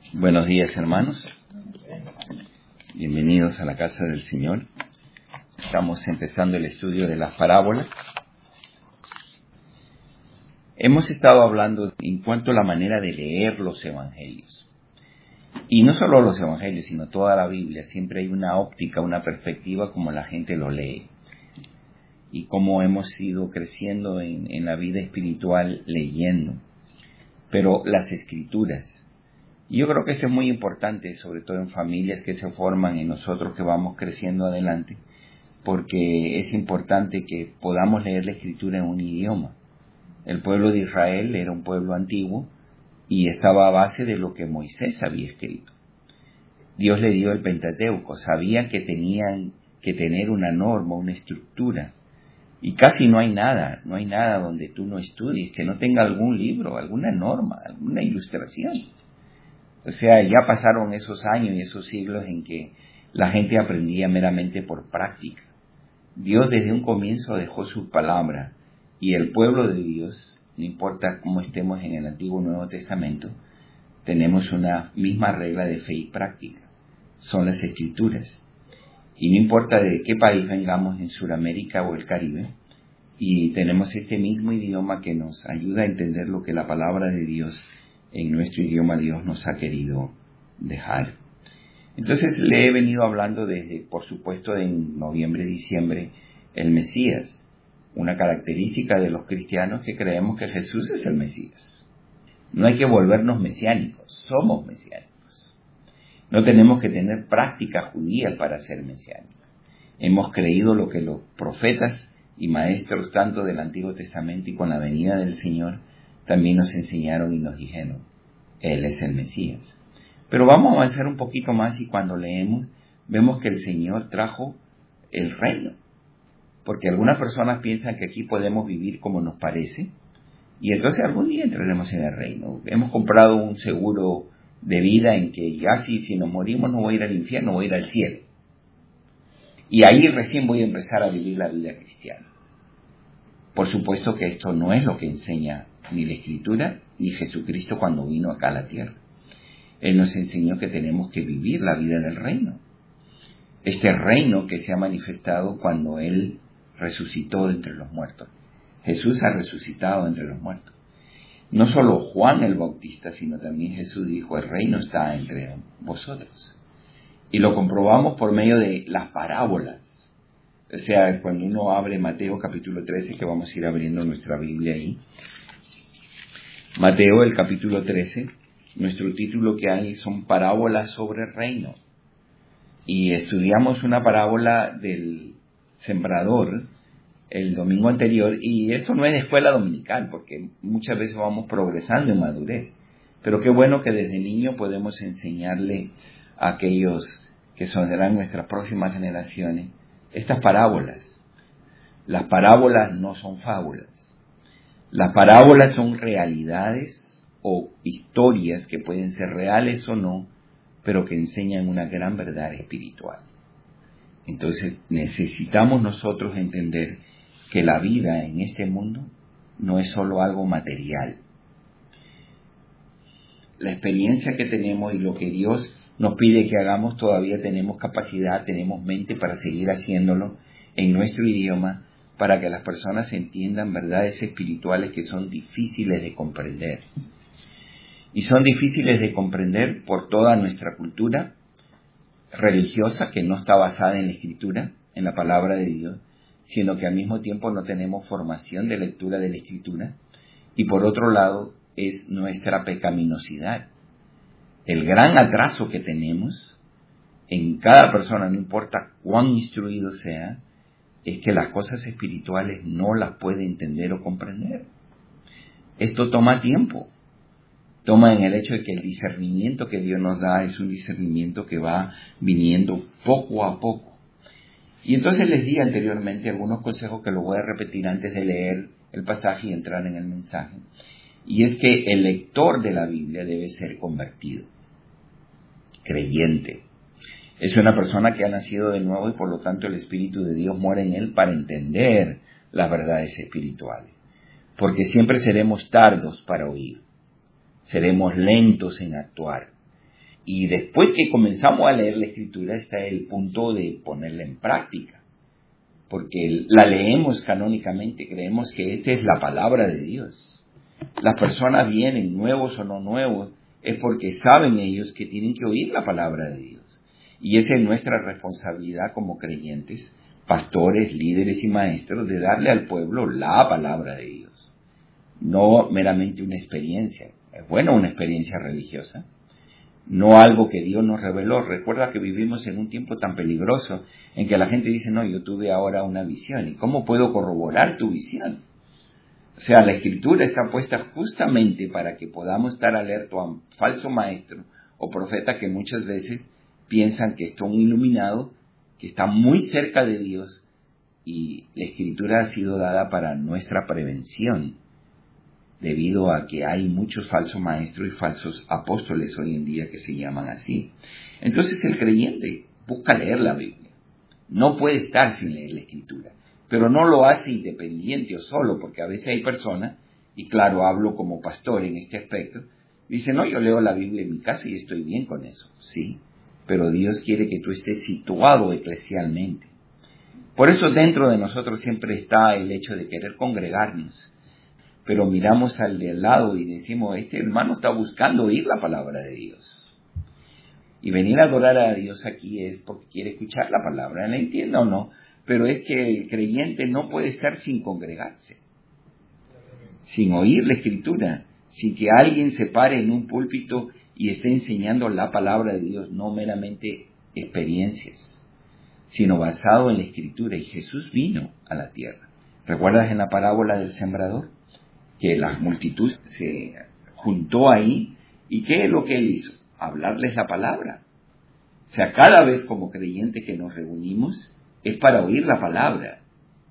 Buenos días, hermanos. Bienvenidos a la casa del Señor. Estamos empezando el estudio de las parábolas. Hemos estado hablando en cuanto a la manera de leer los evangelios. Y no solo los evangelios, sino toda la Biblia. Siempre hay una óptica, una perspectiva como la gente lo lee. Y cómo hemos ido creciendo en la vida espiritual leyendo. Pero las escrituras. Y yo creo que esto es muy importante, sobre todo en familias que se forman, en nosotros que vamos creciendo adelante, porque es importante que podamos leer la Escritura en un idioma. El pueblo de Israel era un pueblo antiguo y estaba a base de lo que Moisés había escrito. Dios le dio el Pentateuco, sabían que tenían que tener una norma, una estructura, y casi no hay nada donde tú no estudies, que no tenga algún libro, alguna norma, alguna ilustración. O sea, ya pasaron esos años y esos siglos en que la gente aprendía meramente por práctica. Dios desde un comienzo dejó su palabra y el pueblo de Dios, no importa cómo estemos en el Antiguo o Nuevo Testamento, tenemos una misma regla de fe y práctica. Son las Escrituras. Y no importa de qué país vengamos, en Sudamérica o el Caribe, y tenemos este mismo idioma que nos ayuda a entender lo que la palabra de Dios en nuestro idioma Dios nos ha querido dejar. Entonces le he venido hablando desde, por supuesto, en noviembre, diciembre, el Mesías. Una característica de los cristianos que creemos que Jesús es el Mesías. No hay que volvernos mesiánicos, somos mesiánicos. No tenemos que tener práctica judía para ser mesiánicos. Hemos creído lo que los profetas y maestros tanto del Antiguo Testamento y con la venida del Señor también nos enseñaron y nos dijeron, Él es el Mesías. Pero vamos a avanzar un poquito más y cuando leemos, vemos que el Señor trajo el reino. Porque algunas personas piensan que aquí podemos vivir como nos parece, y entonces algún día entraremos en el reino. Hemos comprado un seguro de vida en que ya si nos morimos no voy a ir al infierno, voy a ir al cielo. Y ahí recién voy a empezar a vivir la vida cristiana. Por supuesto que esto no es lo que enseña ni la Escritura, ni Jesucristo cuando vino acá a la tierra. Él nos enseñó que tenemos que vivir la vida del reino. Este reino que se ha manifestado cuando Él resucitó de entre los muertos. Jesús ha resucitado entre los muertos. No solo Juan el Bautista, sino también Jesús dijo, el reino está entre vosotros. Y lo comprobamos por medio de las parábolas. O sea, cuando uno abre Mateo capítulo 13, que vamos a ir abriendo nuestra Biblia ahí. Mateo, el capítulo 13, nuestro título que hay son parábolas sobre el reino. Y estudiamos una parábola del sembrador el domingo anterior, y esto no es de escuela dominical, porque muchas veces vamos progresando en madurez. Pero qué bueno que desde niño podemos enseñarle a aquellos que serán nuestras próximas generaciones estas parábolas. Las parábolas no son fábulas. Las parábolas son realidades o historias que pueden ser reales o no, pero que enseñan una gran verdad espiritual. Entonces necesitamos nosotros entender que la vida en este mundo no es solo algo material. La experiencia que tenemos y lo que Dios nos pide que hagamos, todavía tenemos capacidad, tenemos mente para seguir haciéndolo en nuestro idioma, para que las personas entiendan verdades espirituales que son difíciles de comprender. Y son difíciles de comprender por toda nuestra cultura religiosa, que no está basada en la Escritura, en la palabra de Dios, sino que al mismo tiempo no tenemos formación de lectura de la Escritura. Y por otro lado, es nuestra pecaminosidad. El gran atraso que tenemos en cada persona, no importa cuán instruido sea, es que las cosas espirituales no las puede entender o comprender. Esto toma tiempo. Toma en el hecho de que el discernimiento que Dios nos da es un discernimiento que va viniendo poco a poco. Y entonces les di anteriormente algunos consejos que lo voy a repetir antes de leer el pasaje y entrar en el mensaje. Y es que el lector de la Biblia debe ser convertido, creyente. Es una persona que ha nacido de nuevo y por lo tanto el Espíritu de Dios mora en él para entender las verdades espirituales. Porque siempre seremos tardos para oír, seremos lentos en actuar. Y después que comenzamos a leer la Escritura está el punto de ponerla en práctica, porque la leemos canónicamente, creemos que esta es la palabra de Dios. Las personas vienen, nuevos o no nuevos, es porque saben ellos que tienen que oír la palabra de Dios. Y esa es nuestra responsabilidad como creyentes, pastores, líderes y maestros, de darle al pueblo la palabra de Dios. No meramente una experiencia. Es bueno una experiencia religiosa, no algo que Dios nos reveló. Recuerda que vivimos en un tiempo tan peligroso en que la gente dice, no, yo tuve ahora una visión. ¿Y cómo puedo corroborar tu visión? O sea, la Escritura está puesta justamente para que podamos estar alerta a un falso maestro o profeta que muchas veces piensan que son iluminados, que están muy cerca de Dios, y la Escritura ha sido dada para nuestra prevención, debido a que hay muchos falsos maestros y falsos apóstoles hoy en día que se llaman así. Entonces el creyente busca leer la Biblia. No puede estar sin leer la Escritura, pero no lo hace independiente o solo, porque a veces hay personas, y claro, hablo como pastor en este aspecto, dicen, no, yo leo la Biblia en mi casa y estoy bien con eso. Sí, pero Dios quiere que tú estés situado eclesialmente. Por eso dentro de nosotros siempre está el hecho de querer congregarnos, pero miramos al de al lado y decimos, este hermano está buscando oír la palabra de Dios. Y venir a adorar a Dios aquí es porque quiere escuchar la palabra, la entienda o no, pero es que el creyente no puede estar sin congregarse, sin oír la Escritura, sin que alguien se pare en un púlpito y esté enseñando la palabra de Dios, no meramente experiencias, sino basado en la Escritura. Y Jesús vino a la tierra. ¿Recuerdas en la parábola del sembrador? Que la multitud se juntó ahí, ¿y qué es lo que él hizo? Hablarles la palabra. O sea, cada vez como creyentes que nos reunimos es para oír la palabra.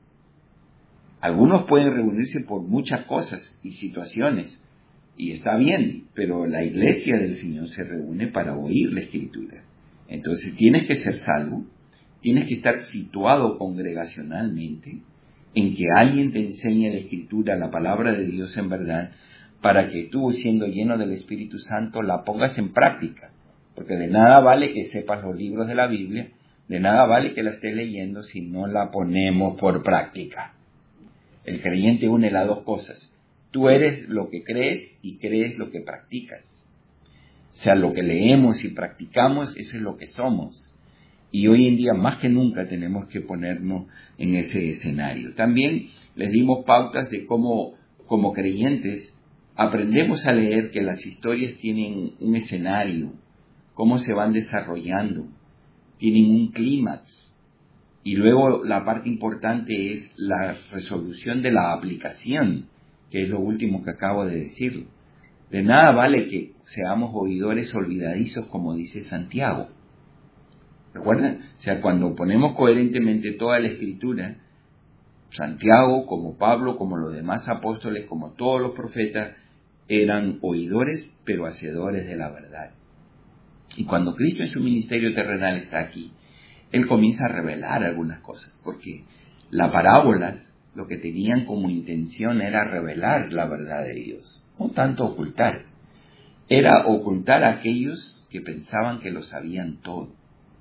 Algunos pueden reunirse por muchas cosas y situaciones, y está bien, pero la iglesia del Señor se reúne para oír la Escritura. Entonces tienes que ser salvo, tienes que estar situado congregacionalmente, en que alguien te enseñe la Escritura, la palabra de Dios en verdad, para que tú, siendo lleno del Espíritu Santo, la pongas en práctica. Porque de nada vale que sepas los libros de la Biblia, de nada vale que la estés leyendo si no la ponemos por práctica. El creyente une las dos cosas. Tú eres lo que crees y crees lo que practicas. O sea, lo que leemos y practicamos, eso es lo que somos. Y hoy en día, más que nunca, tenemos que ponernos en ese escenario. También les dimos pautas de cómo, como creyentes, aprendemos a leer que las historias tienen un escenario, cómo se van desarrollando, tienen un clímax. Y luego la parte importante es la resolución de la aplicación, que es lo último que acabo de decir. De nada vale que seamos oidores olvidadizos, como dice Santiago. ¿Recuerdan? O sea, cuando ponemos coherentemente toda la Escritura, Santiago, como Pablo, como los demás apóstoles, como todos los profetas, eran oidores, pero hacedores de la verdad. Y cuando Cristo en su ministerio terrenal está aquí, Él comienza a revelar algunas cosas, porque las parábolas lo que tenían como intención era revelar la verdad de Dios, no tanto ocultar. Era ocultar a aquellos que pensaban que lo sabían todo.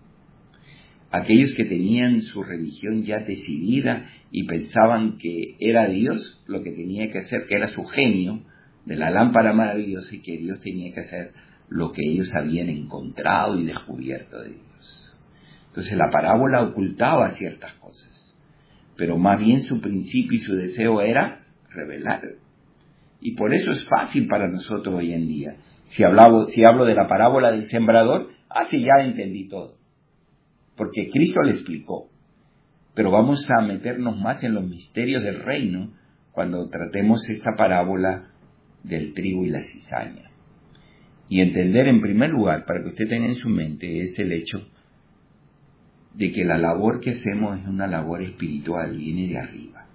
Aquellos que tenían su religión ya decidida y pensaban que era Dios lo que tenía que hacer, que era su genio de la lámpara maravillosa y que Dios tenía que hacer lo que ellos habían encontrado y descubierto de Dios. Entonces la parábola ocultaba ciertas cosas, pero más bien su principio y su deseo era revelar. Y por eso es fácil para nosotros hoy en día. Si hablo de la parábola del sembrador, sí, ya entendí todo. Porque Cristo le explicó. Pero vamos a meternos más en los misterios del reino cuando tratemos esta parábola del trigo y la cizaña. Y entender en primer lugar, para que usted tenga en su mente, es el hecho de que la labor que hacemos es una labor espiritual, viene de arriba.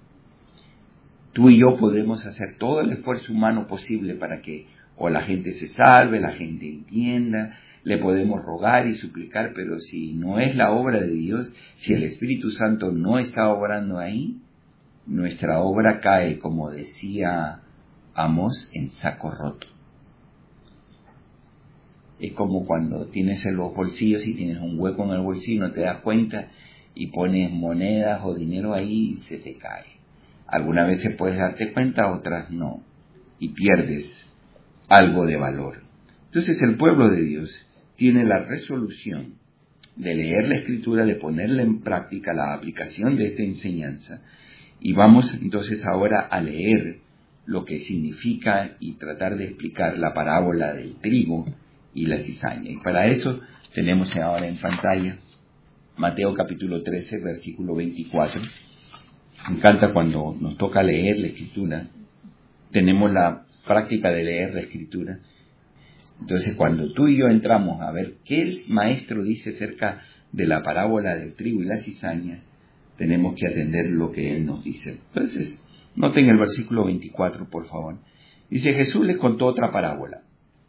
Tú y yo podemos hacer todo el esfuerzo humano posible para que o la gente se salve, la gente entienda, le podemos rogar y suplicar, pero si no es la obra de Dios, si el Espíritu Santo no está obrando ahí, nuestra obra cae, como decía Amós, en saco roto. Es como cuando tienes en los bolsillos y tienes un hueco en el bolsillo, no te das cuenta y pones monedas o dinero ahí y se te cae. Algunas veces puedes darte cuenta, otras no, y pierdes algo de valor. Entonces el pueblo de Dios tiene la resolución de leer la Escritura, de ponerla en práctica, la aplicación de esta enseñanza. Y vamos entonces ahora a leer lo que significa y tratar de explicar la parábola del trigo y la cizaña. Y para eso tenemos ahora en pantalla Mateo capítulo 13, versículo 24. Me encanta cuando nos toca leer la Escritura. Tenemos la práctica de leer la Escritura. Entonces, cuando tú y yo entramos a ver qué el maestro dice acerca de la parábola del trigo y la cizaña, tenemos que atender lo que él nos dice. Entonces, noten el versículo 24, por favor. Dice, Jesús les contó otra parábola.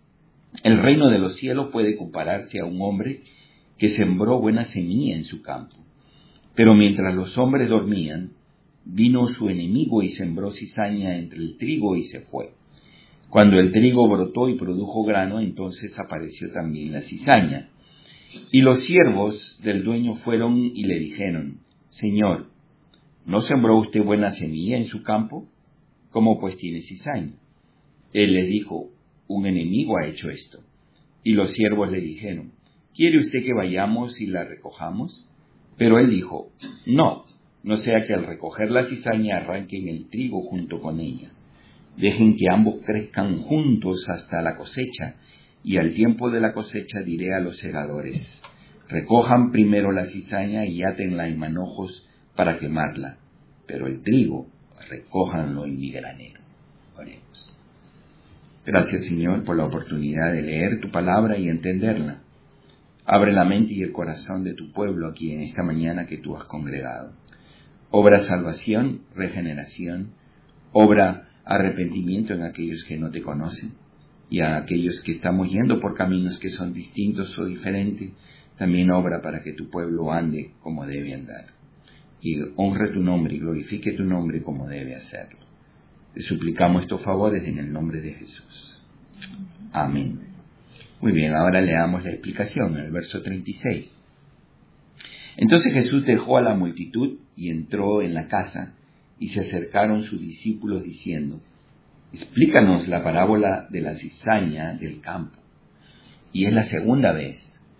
El reino de los cielos puede compararse a un hombre que sembró buena semilla en su campo. Pero mientras los hombres dormían, vino su enemigo y sembró cizaña entre el trigo y se fue. Cuando el trigo brotó y produjo grano, entonces apareció también la cizaña. Y los siervos del dueño fueron y le dijeron, Señor, ¿no sembró usted buena semilla en su campo? ¿Cómo pues tiene cizaña? Él les dijo, un enemigo ha hecho esto. Y los siervos le dijeron, ¿quiere usted que vayamos y la recojamos? Pero él dijo, no sea que al recoger la cizaña arranquen el trigo junto con ella. Dejen que ambos crezcan juntos hasta la cosecha, y al tiempo de la cosecha diré a los segadores, recojan primero la cizaña y átenla en manojos para quemarla, pero el trigo recójanlo en mi granero. Oremos. Gracias, Señor, por la oportunidad de leer tu palabra y entenderla. Abre la mente y el corazón de tu pueblo aquí en esta mañana que tú has congregado. Obra salvación, regeneración, obra arrepentimiento en aquellos que no te conocen, y a aquellos que estamos yendo por caminos que son distintos o diferentes, también obra para que tu pueblo ande como debe andar, y honre tu nombre y glorifique tu nombre como debe hacerlo. Te suplicamos estos favores en el nombre de Jesús. Amén. Muy bien, ahora leamos la explicación en el verso 36. Entonces Jesús dejó a la multitud y entró en la casa, y se acercaron sus discípulos diciendo, explícanos la parábola de la cizaña del campo. Y es la segunda vez.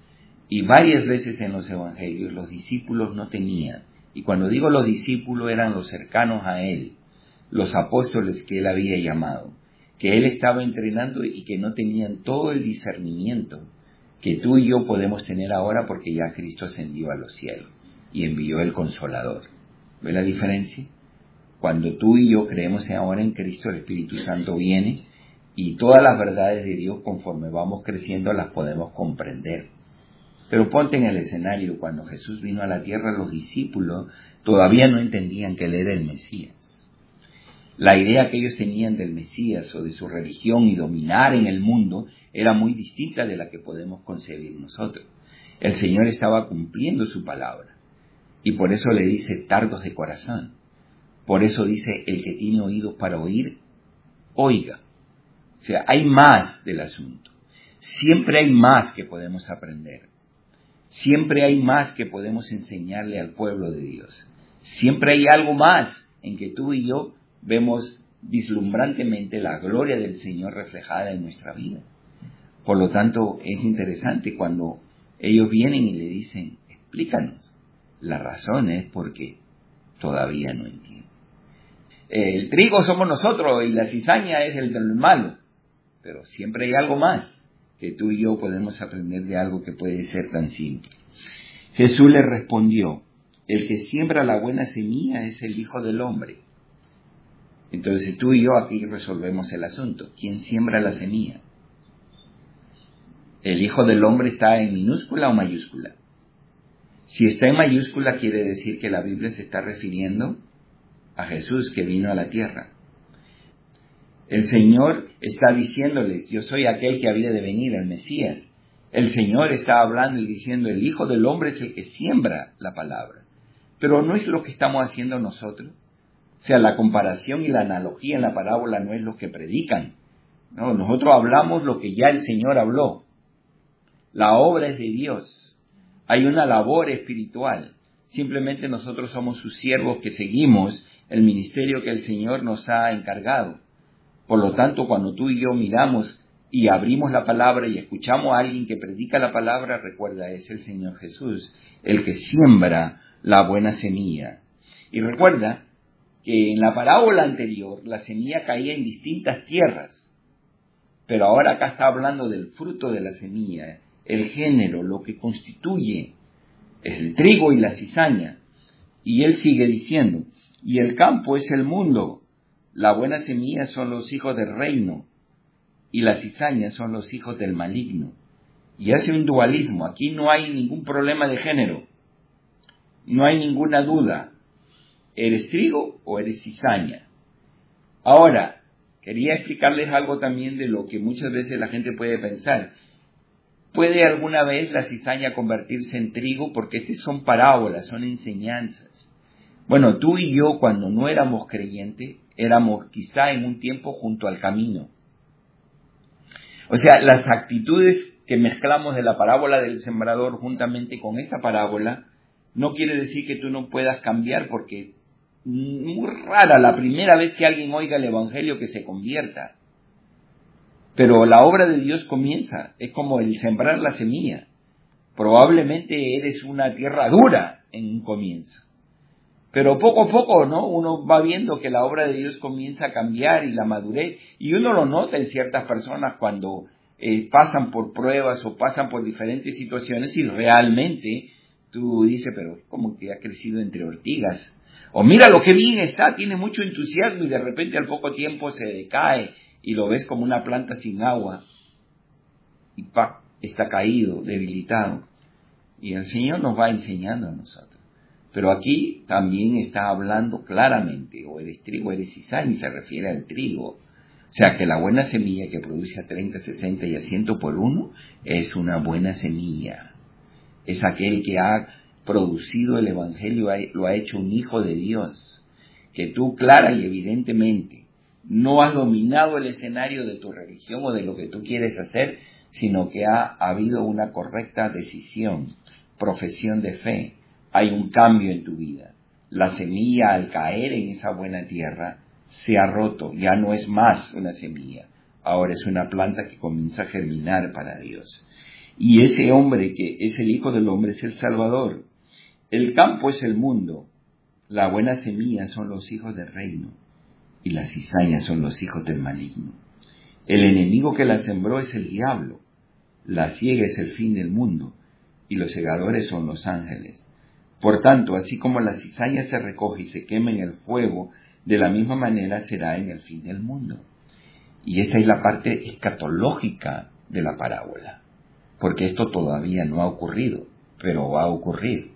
Y varias veces en los evangelios los discípulos no tenían, y cuando digo los discípulos eran los cercanos a él, los apóstoles que él había llamado, que él estaba entrenando y que no tenían todo el discernimiento que tú y yo podemos tener ahora porque ya Cristo ascendió a los cielos y envió el Consolador. ¿Ve la diferencia? Cuando tú y yo creemos ahora en Cristo, el Espíritu Santo viene y todas las verdades de Dios, conforme vamos creciendo, las podemos comprender. Pero ponte en el escenario, cuando Jesús vino a la tierra, los discípulos todavía no entendían que él era el Mesías. La idea que ellos tenían del Mesías o de su religión y dominar en el mundo era muy distinta de la que podemos concebir nosotros. El Señor estaba cumpliendo su palabra y por eso le dice tardos de corazón. Por eso dice, el que tiene oídos para oír, oiga. O sea, hay más del asunto. Siempre hay más que podemos aprender. Siempre hay más que podemos enseñarle al pueblo de Dios. Siempre hay algo más en que tú y yo vemos vislumbrantemente la gloria del Señor reflejada en nuestra vida. Por lo tanto, es interesante cuando ellos vienen y le dicen, explícanos. La razón es porque todavía no entienden. El trigo somos nosotros y la cizaña es el del malo. Pero siempre hay algo más que tú y yo podemos aprender de algo que puede ser tan simple. Jesús le respondió, el que siembra la buena semilla es el Hijo del Hombre. Entonces tú y yo aquí resolvemos el asunto. ¿Quién siembra la semilla? ¿El Hijo del Hombre está en minúscula o mayúscula? Si está en mayúscula quiere decir que la Biblia se está refiriendo a Jesús que vino a la tierra. El Señor está diciéndoles, yo soy aquel que había de venir, el Mesías. El Señor está hablando y diciendo, el Hijo del Hombre es el que siembra la palabra. Pero no es lo que estamos haciendo nosotros. O sea, la comparación y la analogía en la parábola no es lo que predican. No, nosotros hablamos lo que ya el Señor habló. La obra es de Dios. Hay una labor espiritual. Simplemente nosotros somos sus siervos que seguimos el ministerio que el Señor nos ha encargado. Por lo tanto, cuando tú y yo miramos y abrimos la palabra y escuchamos a alguien que predica la palabra, recuerda, es el Señor Jesús, el que siembra la buena semilla. Y recuerda que en la parábola anterior la semilla caía en distintas tierras, pero ahora acá está hablando del fruto de la semilla, el género, lo que constituye el trigo y la cizaña. Y él sigue diciendo, y el campo es el mundo, la buena semilla son los hijos del reino, y la cizaña son los hijos del maligno. Y hace un dualismo, aquí no hay ningún problema de género, no hay ninguna duda, ¿eres trigo o eres cizaña? Ahora, quería explicarles algo también de lo que muchas veces la gente puede pensar. ¿Puede alguna vez la cizaña convertirse en trigo? Porque estas son parábolas, son enseñanzas. Bueno, tú y yo cuando no éramos creyentes, éramos quizá en un tiempo junto al camino. O sea, las actitudes que mezclamos de la parábola del sembrador juntamente con esta parábola, no quiere decir que tú no puedas cambiar, porque muy rara la primera vez que alguien oiga el Evangelio que se convierta. Pero la obra de Dios comienza, es como el sembrar la semilla. Probablemente eres una tierra dura en un comienzo. Pero poco a poco, ¿no? Uno va viendo que la obra de Dios comienza a cambiar y la madurez. Y uno lo nota en ciertas personas cuando pasan por pruebas o pasan por diferentes situaciones y realmente tú dices, pero es como que ha crecido entre ortigas. O mira lo que bien está, tiene mucho entusiasmo y de repente al poco tiempo se decae y lo ves como una planta sin agua. Y ¡pam! Está caído, debilitado. Y el Señor nos va enseñando a nosotros. Pero aquí también está hablando claramente, o eres trigo o eres cizaña, y se refiere al trigo. O sea que la buena semilla que produce a 30, 60 y a 100 por uno es una buena semilla. Es aquel que ha producido el Evangelio, lo ha hecho un hijo de Dios, que tú clara y evidentemente no has dominado el escenario de tu religión o de lo que tú quieres hacer, sino que ha habido una correcta decisión, profesión de fe. Hay un cambio en tu vida. La semilla al caer en esa buena tierra se ha roto, ya no es más una semilla, ahora es una planta que comienza a germinar para Dios. Y ese hombre que es el Hijo del Hombre es el Salvador. El campo es el mundo, la buena semilla son los hijos del reino y las cizañas son los hijos del maligno. El enemigo que la sembró es el diablo, la siega es el fin del mundo y los segadores son los ángeles. Por tanto, así como la cizaña se recoge y se quema en el fuego, de la misma manera será en el fin del mundo. Y esta es la parte escatológica de la parábola, porque esto todavía no ha ocurrido, pero va a ocurrir.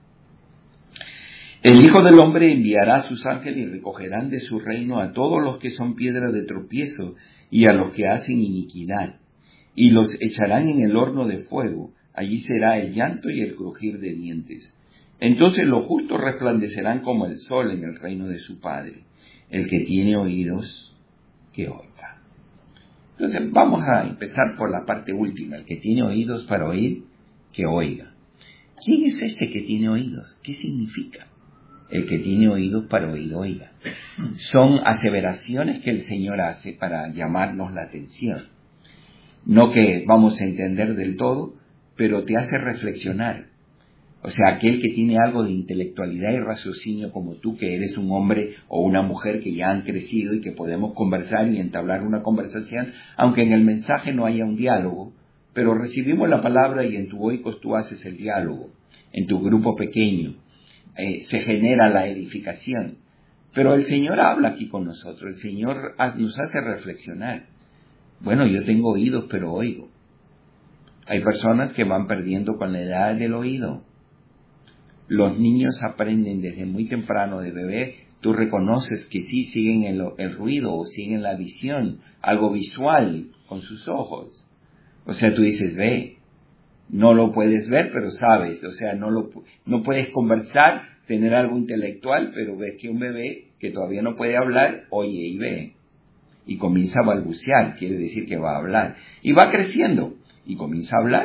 El Hijo del Hombre enviará a sus ángeles y recogerán de su reino a todos los que son piedra de tropiezo y a los que hacen iniquidad, y los echarán en el horno de fuego. Allí será el llanto y el crujir de dientes. Entonces los justos resplandecerán como el sol en el reino de su Padre. El que tiene oídos, que oiga. Entonces vamos a empezar por la parte última. El que tiene oídos para oír, que oiga. ¿Quién es este que tiene oídos? ¿Qué significa? El que tiene oídos para oír, oiga. Son aseveraciones que el Señor hace para llamarnos la atención. No que vamos a entender del todo, pero te hace reflexionar. O sea, aquel que tiene algo de intelectualidad y raciocinio como tú, que eres un hombre o una mujer que ya han crecido y que podemos conversar y entablar una conversación, aunque en el mensaje no haya un diálogo, pero recibimos la palabra y en tu oikos tú haces el diálogo, en tu grupo pequeño, se genera la edificación. Pero el Señor habla aquí con nosotros, el Señor nos hace reflexionar. Bueno, yo tengo oídos, pero oigo. Hay personas que van perdiendo con la edad del oído. Los niños aprenden desde muy temprano de bebé, tú reconoces que sí siguen el ruido o siguen la visión, algo visual con sus ojos. O sea, tú dices, ve, no lo puedes ver, pero sabes, o sea, no puedes conversar, tener algo intelectual, pero ves que un bebé que todavía no puede hablar, oye y ve. Y comienza a balbucear, quiere decir que va a hablar. Y va creciendo, y comienza a hablar,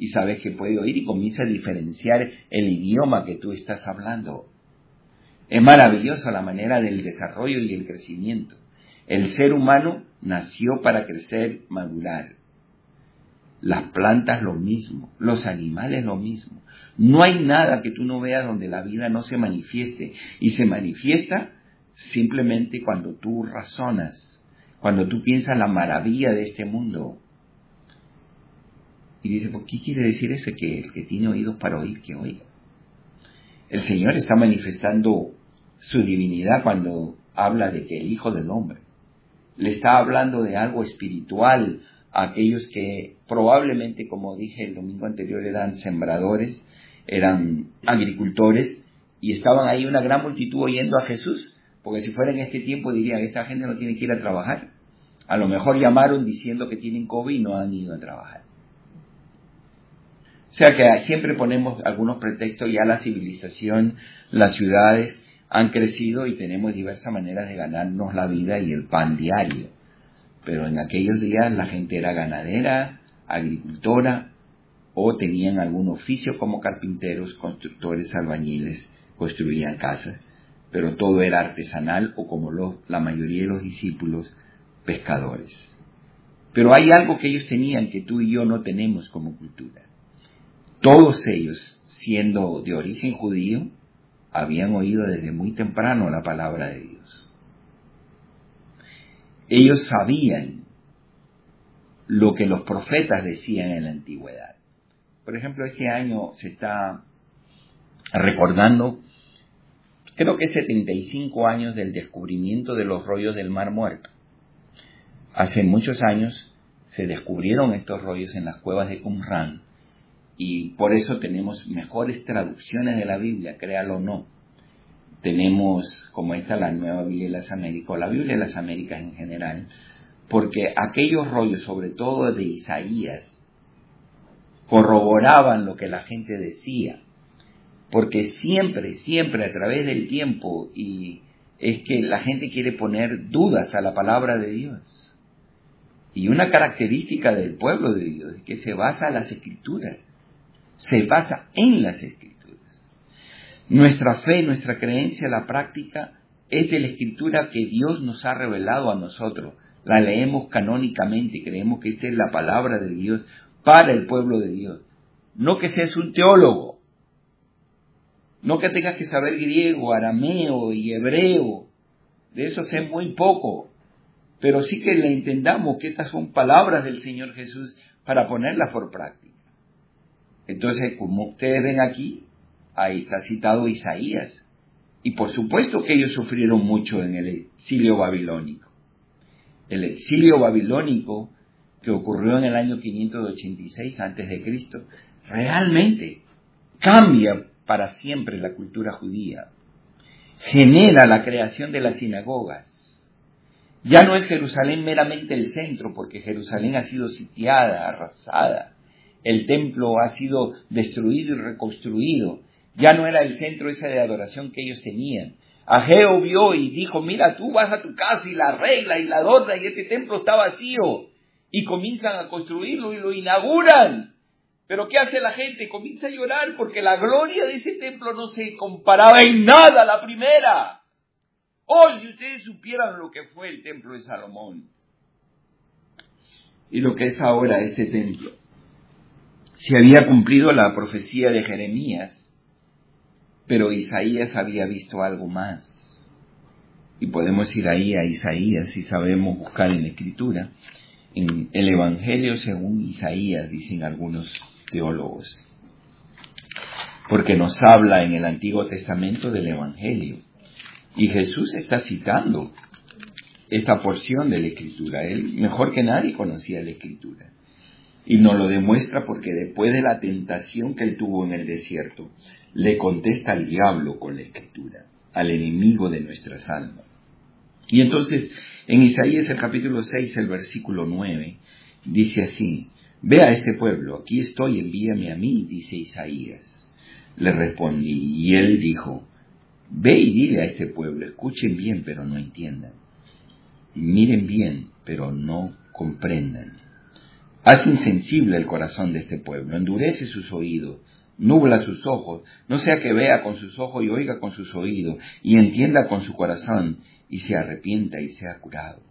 y sabes que puede oír y comienza a diferenciar el idioma que tú estás hablando. Es maravilloso la manera del desarrollo y el crecimiento. El ser humano nació para crecer, madurar. Las plantas lo mismo, los animales lo mismo. No hay nada que tú no veas donde la vida no se manifieste. Y se manifiesta simplemente cuando tú razonas, cuando tú piensas la maravilla de este mundo. Y dice, ¿por qué quiere decir eso? Que el que tiene oídos para oír, que oiga. El Señor está manifestando su divinidad cuando habla de que el Hijo del Hombre le está hablando de algo espiritual a aquellos que probablemente, como dije el domingo anterior, eran sembradores, eran agricultores, y estaban ahí una gran multitud oyendo a Jesús, porque si fuera en este tiempo dirían, esta gente no tiene que ir a trabajar. A lo mejor llamaron diciendo que tienen COVID y no han ido a trabajar. O sea que siempre ponemos algunos pretextos. Ya la civilización, las ciudades han crecido y tenemos diversas maneras de ganarnos la vida y el pan diario. Pero en aquellos días la gente era ganadera, agricultora, o tenían algún oficio como carpinteros, constructores, albañiles, construían casas. Pero todo era artesanal o como la mayoría de los discípulos, pescadores. Pero hay algo que ellos tenían que tú y yo no tenemos como cultura. Todos ellos, siendo de origen judío, habían oído desde muy temprano la palabra de Dios. Ellos sabían lo que los profetas decían en la antigüedad. Por ejemplo, este año se está recordando, creo que 75 años del descubrimiento de los rollos del Mar Muerto. Hace muchos años se descubrieron estos rollos en las cuevas de Qumran, y por eso tenemos mejores traducciones de la Biblia, créalo o no. Tenemos, como esta, la Nueva Biblia de las Américas, o la Biblia de las Américas en general, porque aquellos rollos, sobre todo de Isaías, corroboraban lo que la gente decía, porque siempre a través del tiempo, y es que la gente quiere poner dudas a la palabra de Dios. Y una característica del pueblo de Dios es que se basa en las Escrituras, se basa en las Escrituras. Nuestra fe, nuestra creencia, la práctica es de la Escritura que Dios nos ha revelado a nosotros. La leemos canónicamente, creemos que esta es la palabra de Dios para el pueblo de Dios. No que seas un teólogo, no que tengas que saber griego, arameo y hebreo, de eso sé muy poco, pero sí que le entendamos que estas son palabras del Señor Jesús para ponerlas por práctica. Entonces, como ustedes ven aquí, ahí está citado Isaías. Y por supuesto que ellos sufrieron mucho en el exilio babilónico. El exilio babilónico que ocurrió en el año 586 a.C., realmente cambia para siempre la cultura judía. Genera la creación de las sinagogas. Ya no es Jerusalén meramente el centro, porque Jerusalén ha sido sitiada, arrasada. El templo ha sido destruido y reconstruido. Ya no era el centro ese de adoración que ellos tenían. Ageo vio y dijo, mira, tú vas a tu casa y la arreglas y la adornas y este templo está vacío. Y comienzan a construirlo y lo inauguran. Pero ¿qué hace la gente? Comienza a llorar porque la gloria de ese templo no se comparaba en nada a la primera. Hoy, si ustedes supieran lo que fue el templo de Salomón y lo que es ahora este templo, se había cumplido la profecía de Jeremías, pero Isaías había visto algo más. Y podemos ir ahí a Isaías si sabemos buscar en la Escritura. En el Evangelio según Isaías, dicen algunos teólogos, porque nos habla en el Antiguo Testamento del Evangelio. Y Jesús está citando esta porción de la Escritura. Él, mejor que nadie, conocía la Escritura. Y nos lo demuestra porque después de la tentación que él tuvo en el desierto, le contesta al diablo con la Escritura, al enemigo de nuestras almas. Y entonces, en Isaías el capítulo 6, el versículo 9, dice así, ve a este pueblo, aquí estoy, envíame a mí, dice Isaías. Le respondí, y él dijo, ve y dile a este pueblo, escuchen bien, pero no entiendan. Miren bien, pero no comprendan. Haz insensible el corazón de este pueblo, endurece sus oídos, nubla sus ojos, no sea que vea con sus ojos y oiga con sus oídos, y entienda con su corazón, y se arrepienta y sea curado.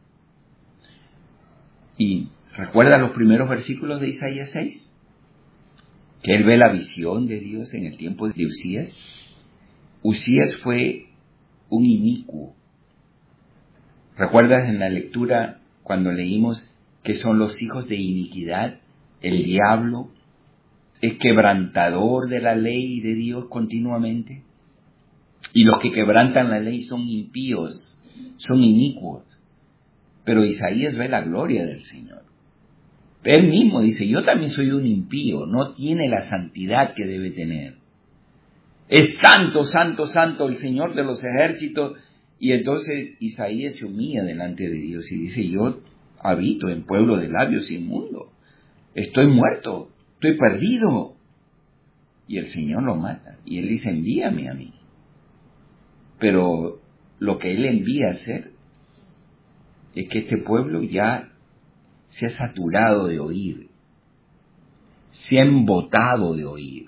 Y recuerda los primeros versículos de Isaías 6, que él ve la visión de Dios en el tiempo de Usías. Usías fue un inicuo. ¿Recuerdas en la lectura cuando leímos que son los hijos de iniquidad? El diablo es quebrantador de la ley de Dios continuamente. Y los que quebrantan la ley son impíos, son inicuos. Pero Isaías ve la gloria del Señor. Él mismo dice, yo también soy un impío, no tiene la santidad que debe tener. Es santo, santo, santo el Señor de los ejércitos. Y entonces Isaías se humilla delante de Dios y dice, yo habito en pueblo de labios inmundos. Estoy muerto, estoy perdido. Y el Señor lo mata. Y él dice, envíame a mí. Pero lo que él envía a hacer es que este pueblo ya se ha saturado de oír, se ha embotado de oír.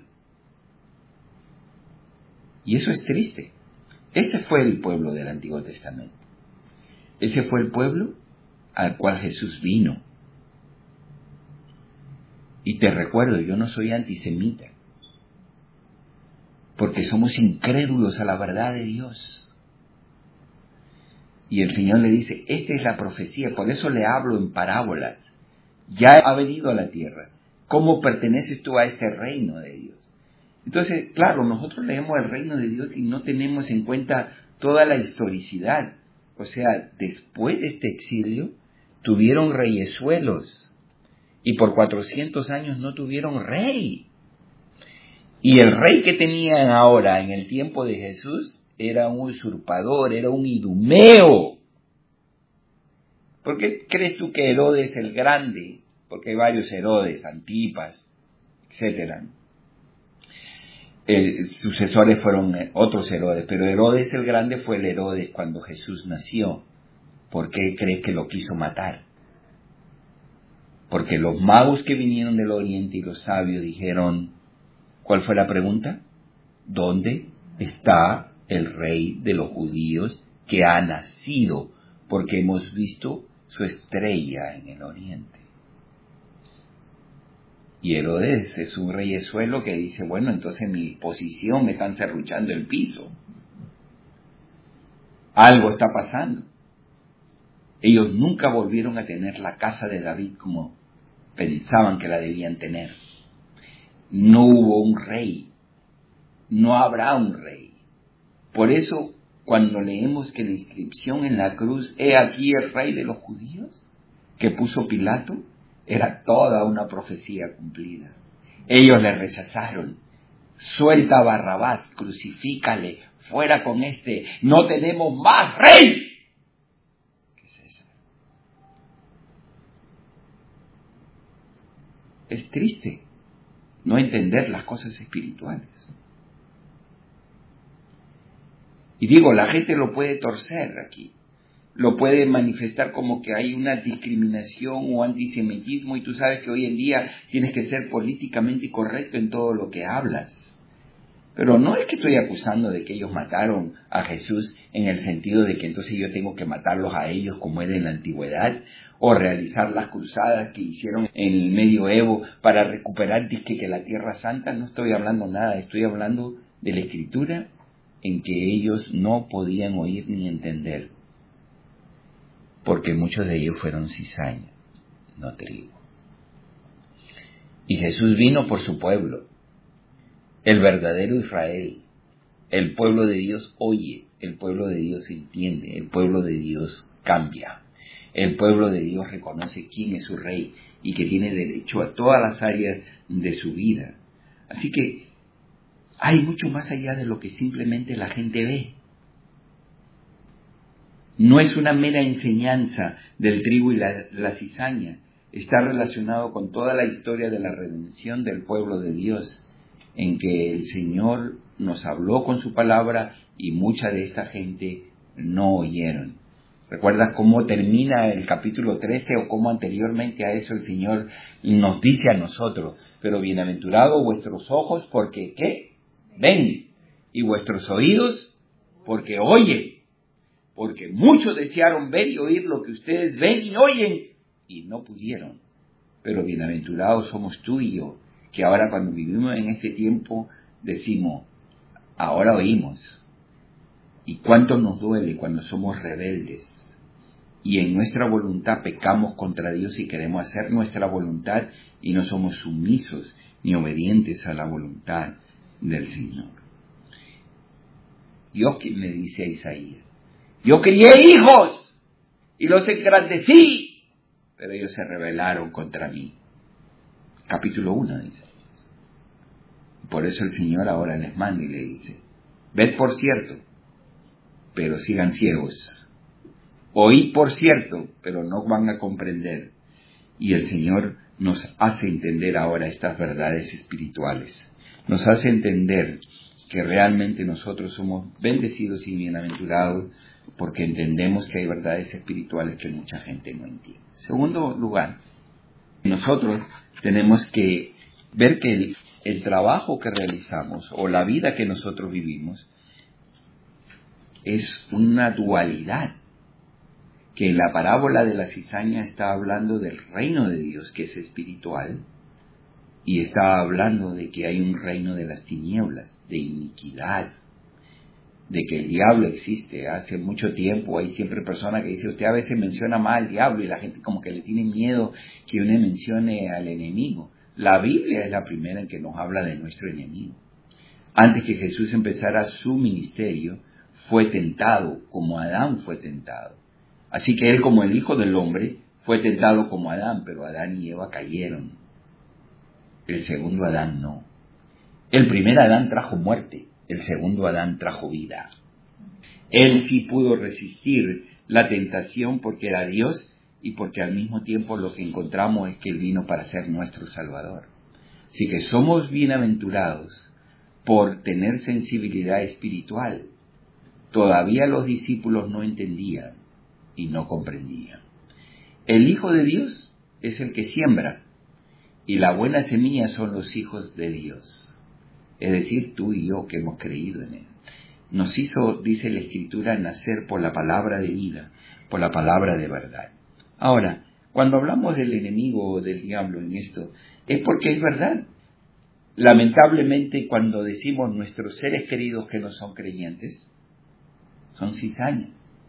Y eso es triste. Ese fue el pueblo del Antiguo Testamento. Ese fue el pueblo al cual Jesús vino. Y te recuerdo, yo no soy antisemita, porque somos incrédulos a la verdad de Dios. Y el Señor le dice, esta es la profecía, por eso le hablo en parábolas. Ya ha venido a la tierra. ¿Cómo perteneces tú a este reino de Dios? Entonces, claro, nosotros leemos el reino de Dios y no tenemos en cuenta toda la historicidad. O sea, después de este exilio, tuvieron reyesuelos. Y por 400 años no tuvieron rey. Y el rey que tenían ahora en el tiempo de Jesús era un usurpador, era un idumeo. ¿Por qué crees tú que Herodes el Grande, porque hay varios Herodes, Antipas, etcétera, sucesores fueron otros Herodes, pero Herodes el Grande fue el Herodes cuando Jesús nació? ¿Por qué crees que lo quiso matar? Porque los magos que vinieron del oriente y los sabios dijeron, ¿cuál fue la pregunta? ¿Dónde está el rey de los judíos que ha nacido? Porque hemos visto su estrella en el oriente. Y Herodes es un reyesuelo que dice, bueno, entonces mi posición me están serruchando el piso. Algo está pasando. Ellos nunca volvieron a tener la casa de David como pensaban que la debían tener. No hubo un rey. No habrá un rey. Por eso, cuando leemos que la inscripción en la cruz, he aquí el rey de los judíos, que puso Pilato, era toda una profecía cumplida. Ellos le rechazaron. Suelta a Barrabás, crucifícale, fuera con este, no tenemos más rey que César. Es triste no entender las cosas espirituales. Y digo, la gente lo puede torcer aquí. Lo puede manifestar como que hay una discriminación o antisemitismo, y tú sabes que hoy en día tienes que ser políticamente correcto en todo lo que hablas. Pero no es que estoy acusando de que ellos mataron a Jesús en el sentido de que entonces yo tengo que matarlos a ellos como era en la antigüedad, o realizar las cruzadas que hicieron en el medioevo para recuperar que la Tierra Santa. No estoy hablando nada, estoy hablando de la Escritura en que ellos no podían oír ni entender, porque muchos de ellos fueron cizaña, no trigo. Y Jesús vino por su pueblo, el verdadero Israel. El pueblo de Dios oye, el pueblo de Dios entiende, el pueblo de Dios cambia. El pueblo de Dios reconoce quién es su rey y que tiene derecho a todas las áreas de su vida. Así que hay mucho más allá de lo que simplemente la gente ve. No es una mera enseñanza del trigo y la cizaña. Está relacionado con toda la historia de la redención del pueblo de Dios, en que el Señor nos habló con su palabra y mucha de esta gente no oyeron. ¿Recuerdas cómo termina el capítulo 13 o cómo anteriormente a eso el Señor nos dice a nosotros, pero bienaventurados vuestros ojos porque ¿qué? Ven, y vuestros oídos porque oyen, porque muchos desearon ver y oír lo que ustedes ven y oyen y no pudieron. Pero bienaventurados somos tú y yo, que ahora cuando vivimos en este tiempo decimos, ahora oímos. Y cuánto nos duele cuando somos rebeldes y en nuestra voluntad pecamos contra Dios y queremos hacer nuestra voluntad y no somos sumisos ni obedientes a la voluntad del Señor. Dios le dice a Isaías, yo crié hijos y los engrandecí, pero ellos se rebelaron contra mí. Capítulo 1 de Isaías. Por eso el Señor ahora les manda y le dice, ved por cierto, pero sigan ciegos. Oíd por cierto, pero no van a comprender. Y el Señor nos hace entender ahora estas verdades espirituales. Nos hace entender que realmente nosotros somos bendecidos y bienaventurados porque entendemos que hay verdades espirituales que mucha gente no entiende. Segundo lugar, nosotros tenemos que ver que el trabajo que realizamos o la vida que nosotros vivimos es una dualidad. Que en la parábola de la cizaña está hablando del reino de Dios, que es espiritual, y está hablando de que hay un reino de las tinieblas, de iniquidad, de que el diablo existe. Hace mucho tiempo hay siempre personas que dicen, usted a veces menciona mal al diablo, y la gente como que le tiene miedo que uno mencione al enemigo. La Biblia es la primera en que nos habla de nuestro enemigo. Antes que Jesús empezara su ministerio, fue tentado como Adán fue tentado. Así que él, como el Hijo del Hombre, fue tentado como Adán, pero Adán y Eva cayeron. El segundo Adán no. El primer Adán trajo muerte, el segundo Adán trajo vida. Él sí pudo resistir la tentación porque era Dios y porque al mismo tiempo lo que encontramos es que Él vino para ser nuestro Salvador. Así que somos bienaventurados por tener sensibilidad espiritual. Todavía los discípulos no entendían y no comprendían. El Hijo de Dios es el que siembra y la buena semilla son los hijos de Dios, es decir, tú y yo que hemos creído en Él. Nos hizo, dice la Escritura, nacer por la palabra de vida, por la palabra de verdad. Ahora, cuando hablamos del enemigo o del diablo en esto, es porque es verdad. Lamentablemente, cuando decimos nuestros seres queridos que no son creyentes, son cizañas.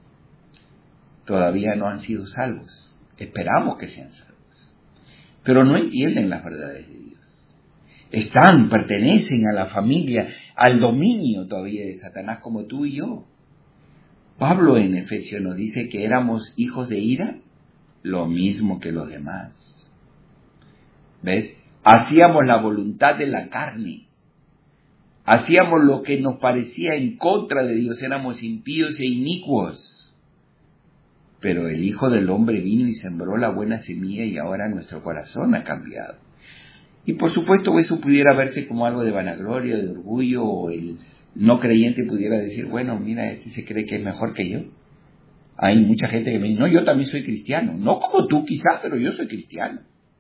Todavía no han sido salvos. Esperamos que sean salvos. Pero no entienden las verdades de Dios. Pertenecen a la familia, al dominio todavía de Satanás como tú y yo. Pablo en Efesios nos dice que éramos hijos de ira, lo mismo que los demás. ¿Ves? Hacíamos la voluntad de la carne. Hacíamos lo que nos parecía en contra de Dios. Éramos impíos e inicuos. Pero el Hijo del Hombre vino y sembró la buena semilla y ahora nuestro corazón ha cambiado. Y por supuesto eso pudiera verse como algo de vanagloria, de orgullo, o el no creyente pudiera decir, bueno, mira, este se cree que es mejor que yo. Hay mucha gente que me dice, no, yo también soy cristiano. No como tú quizá, pero yo soy cristiano.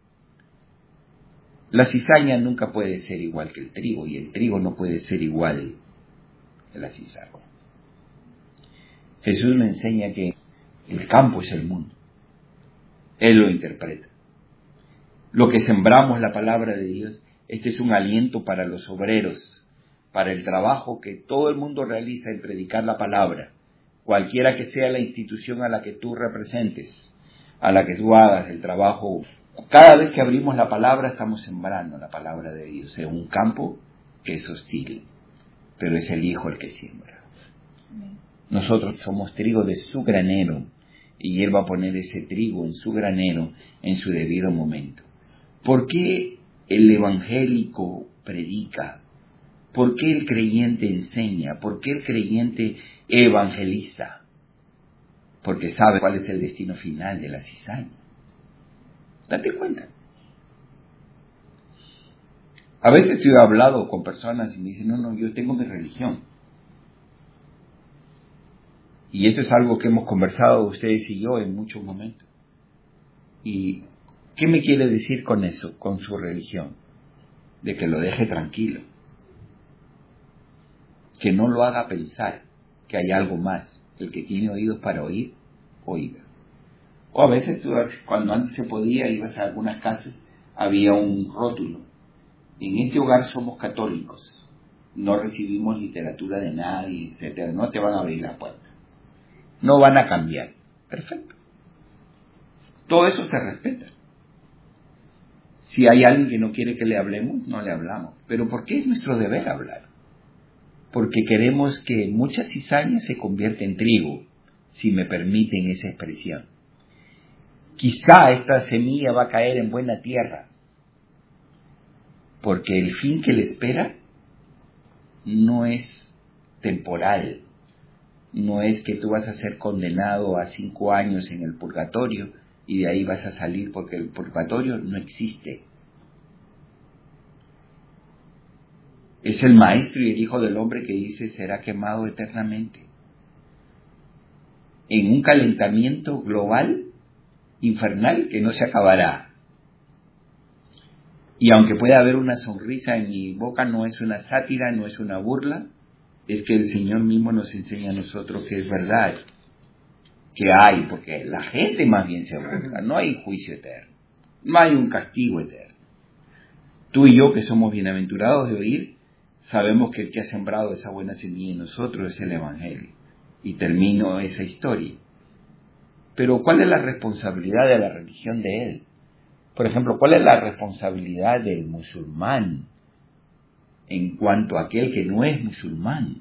La cizaña nunca puede ser igual que el trigo, y el trigo no puede ser igual que la cizaña. Jesús me enseña que el campo es el mundo. Él lo interpreta. Lo que sembramos, la palabra de Dios, este es un aliento para los obreros, para el trabajo que todo el mundo realiza en predicar la palabra, cualquiera que sea la institución a la que tú representes, a la que tú hagas el trabajo. Cada vez que abrimos la palabra estamos sembrando la palabra de Dios en un campo que es hostil, pero es el Hijo el que siembra. Nosotros somos trigo de su granero y Él va a poner ese trigo en su granero en su debido momento. ¿Por qué el evangélico predica? ¿Por qué el creyente enseña? ¿Por qué el creyente evangeliza? Porque sabe cuál es el destino final de la cizaña. Date cuenta. A veces yo he hablado con personas y me dicen, no, yo tengo mi religión. Y esto es algo que hemos conversado ustedes y yo en muchos momentos. ¿Y qué me quiere decir con eso, con su religión? De que lo deje tranquilo, que no lo haga pensar que hay algo más. El que tiene oídos para oír, oiga. O a veces, cuando antes se podía, ibas a algunas casas, había un rótulo: en este hogar somos católicos, no recibimos literatura de nadie, etcétera. No te van a abrir la puerta, no van a cambiar. Perfecto, todo eso se respeta. Si hay alguien que no quiere que le hablemos, no le hablamos. Pero ¿por qué es nuestro deber hablar? Porque queremos que mucha cizaña se convierta en trigo, si me permiten esa expresión. Quizá esta semilla va a caer en buena tierra, porque el fin que le espera no es temporal, no es que tú vas a ser condenado a 5 años en el purgatorio y de ahí vas a salir, porque el purgatorio no existe. Es el Maestro y el Hijo del Hombre que dice: será quemado eternamente en un calentamiento global infernal que no se acabará. Y aunque pueda haber una sonrisa en mi boca, no es una sátira, no es una burla, es que el Señor mismo nos enseña a nosotros que es verdad, que hay, porque la gente más bien se burla. No hay juicio eterno, no hay un castigo eterno. Tú y yo, que somos bienaventurados de oír, sabemos que el que ha sembrado esa buena semilla en nosotros es el Evangelio. Y termino esa historia. Pero ¿cuál es la responsabilidad de la religión de él? Por ejemplo, ¿cuál es la responsabilidad del musulmán en cuanto a aquel que no es musulmán?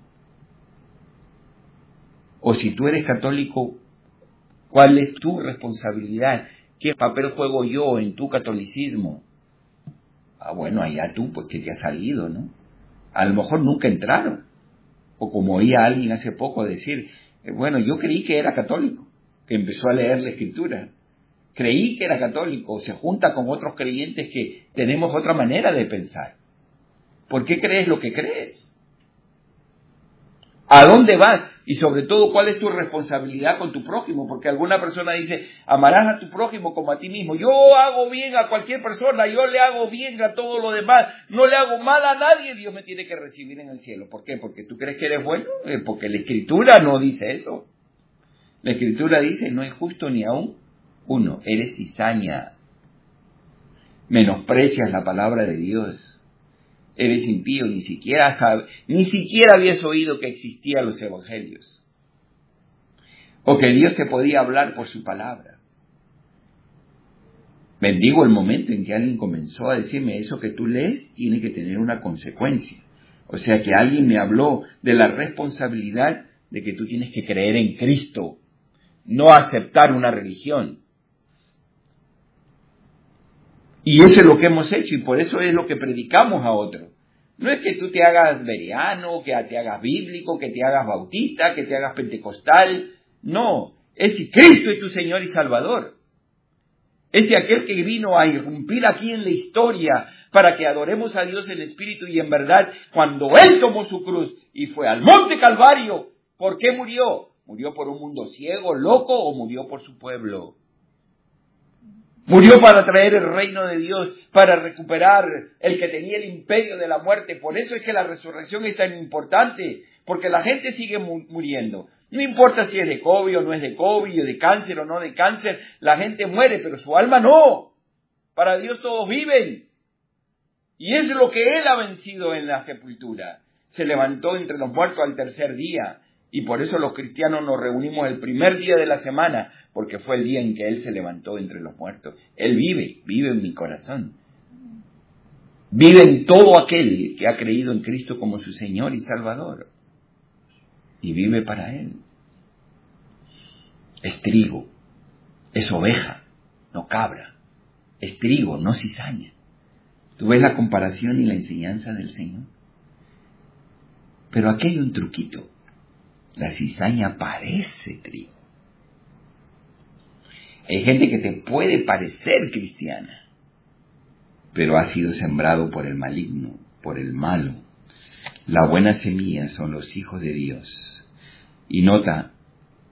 O si tú eres católico, ¿cuál es tu responsabilidad? ¿Qué papel juego yo en tu catolicismo? Bueno, allá tú, pues que te ha salido, ¿no? A lo mejor nunca entraron. O como oía alguien hace poco decir: bueno, yo creí que era católico, que empezó a leer la Escritura. Creí que era católico, se junta con otros creyentes que tenemos otra manera de pensar. ¿Por qué crees lo que crees? ¿A dónde vas? Y sobre todo, ¿cuál es tu responsabilidad con tu prójimo? Porque alguna persona dice: amarás a tu prójimo como a ti mismo. Yo hago bien a cualquier persona, yo le hago bien a todo lo demás, no le hago mal a nadie, Dios me tiene que recibir en el cielo. ¿Por qué? ¿Porque tú crees que eres bueno? Porque la Escritura no dice eso. La Escritura dice: no es justo ni aún uno. Eres cizaña, menosprecias la palabra de Dios. Eres impío, ni siquiera habías oído que existían los evangelios, o que Dios te podía hablar por su palabra. Bendigo el momento en que alguien comenzó a decirme: eso que tú lees tiene que tener una consecuencia. O sea, que alguien me habló de la responsabilidad de que tú tienes que creer en Cristo, no aceptar una religión. Y eso es lo que hemos hecho, y por eso es lo que predicamos a otros. No es que tú te hagas bereano, que te hagas bíblico, que te hagas bautista, que te hagas pentecostal. No, es si Cristo es tu Señor y Salvador. Es aquel que vino a irrumpir aquí en la historia para que adoremos a Dios en espíritu y en verdad, cuando Él tomó su cruz y fue al monte Calvario. ¿Por qué murió? ¿Murió por un mundo ciego, loco, o murió por su pueblo? Murió para traer el reino de Dios, para recuperar el que tenía el imperio de la muerte. Por eso es que la resurrección es tan importante, porque la gente sigue muriendo. No importa si es de COVID o no es de COVID, o de cáncer o no de cáncer, la gente muere, pero su alma no. Para Dios todos viven. Y es lo que Él ha vencido en la sepultura. Se levantó entre los muertos al tercer día. Y por eso los cristianos nos reunimos el primer día de la semana, porque fue el día en que Él se levantó entre los muertos. Él vive en mi corazón. Vive en todo aquel que ha creído en Cristo como su Señor y Salvador. Y vive para Él. Es trigo, es oveja, no cabra. Es trigo, no cizaña. ¿Tú ves la comparación y la enseñanza del Señor? Pero aquí hay un truquito. La cizaña parece trigo. Hay gente que te puede parecer cristiana, pero ha sido sembrado por el maligno, por el malo. La buena semilla son los hijos de Dios. Y nota,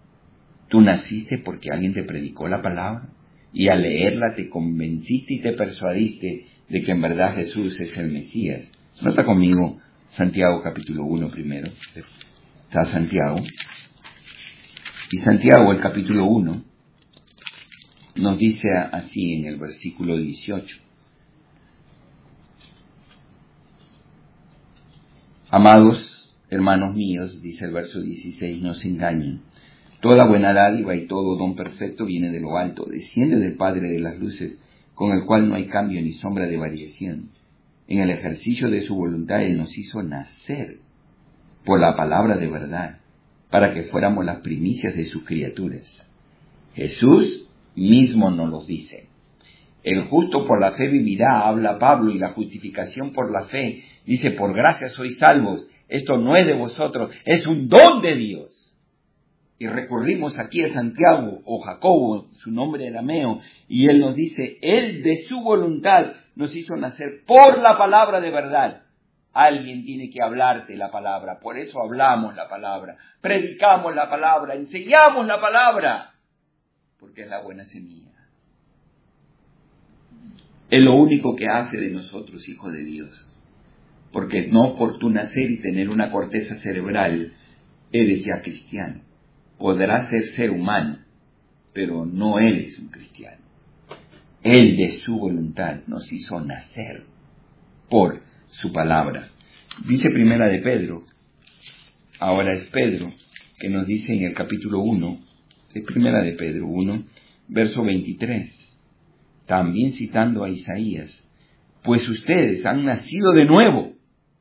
Tú naciste porque alguien te predicó la palabra y al leerla te convenciste y te persuadiste de que en verdad Jesús es el Mesías. Nota conmigo Santiago capítulo 1 primero. Está Santiago. Y Santiago, el capítulo 1, nos dice así en el versículo 18. Amados hermanos míos, dice el verso 16, no se engañen. Toda buena dádiva y todo don perfecto viene de lo alto, desciende del Padre de las luces, con el cual no hay cambio ni sombra de variación. En el ejercicio de su voluntad Él nos hizo nacer por la palabra de verdad, para que fuéramos las primicias de sus criaturas. Jesús mismo nos lo dice. El justo por la fe vivirá, habla Pablo, y la justificación por la fe, dice, por gracia sois salvos. Esto no es de vosotros, es un don de Dios. Y recurrimos aquí a Santiago o Jacobo, su nombre arameo, y él nos dice, él de su voluntad nos hizo nacer por la palabra de verdad. Alguien tiene que hablarte la palabra, por eso hablamos la palabra, predicamos la palabra, enseñamos la palabra, porque es la buena semilla. Es lo único que hace de nosotros hijos de Dios, porque no por tu nacer y tener una corteza cerebral eres ya cristiano. Podrás ser humano, pero no eres un cristiano. Él de su voluntad nos hizo nacer por su palabra. Dice primera de Pedro, ahora es Pedro, que nos dice en el capítulo 1, de primera de Pedro 1, verso 23, también citando a Isaías, pues ustedes han nacido de nuevo,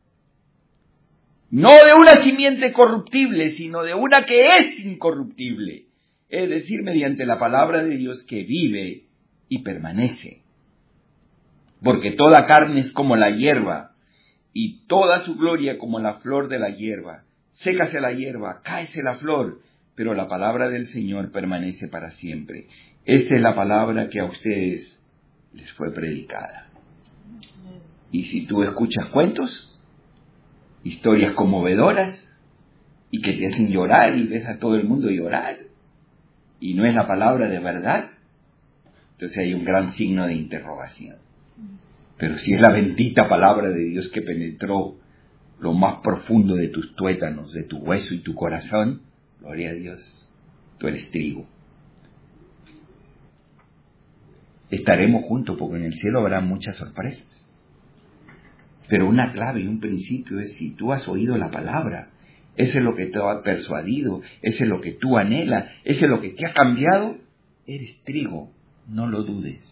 no de una simiente corruptible, sino de una que es incorruptible, es decir, mediante la palabra de Dios que vive y permanece. Porque toda carne es como la hierba, y toda su gloria como la flor de la hierba. Sécase la hierba, cáese la flor, pero la palabra del Señor permanece para siempre. Esta es la palabra que a ustedes les fue predicada. Y si tú escuchas cuentos, historias conmovedoras, y que te hacen llorar y ves a todo el mundo llorar, y no es la palabra de verdad, entonces hay un gran signo de interrogación. Pero si es la bendita palabra de Dios que penetró lo más profundo de tus tuétanos, de tu hueso y tu corazón, gloria a Dios, tú eres trigo. Estaremos juntos porque en el cielo habrá muchas sorpresas. Pero una clave y un principio es si tú has oído la palabra, ese es lo que te ha persuadido, ese es lo que tú anhelas, ese es lo que te ha cambiado, eres trigo, no lo dudes.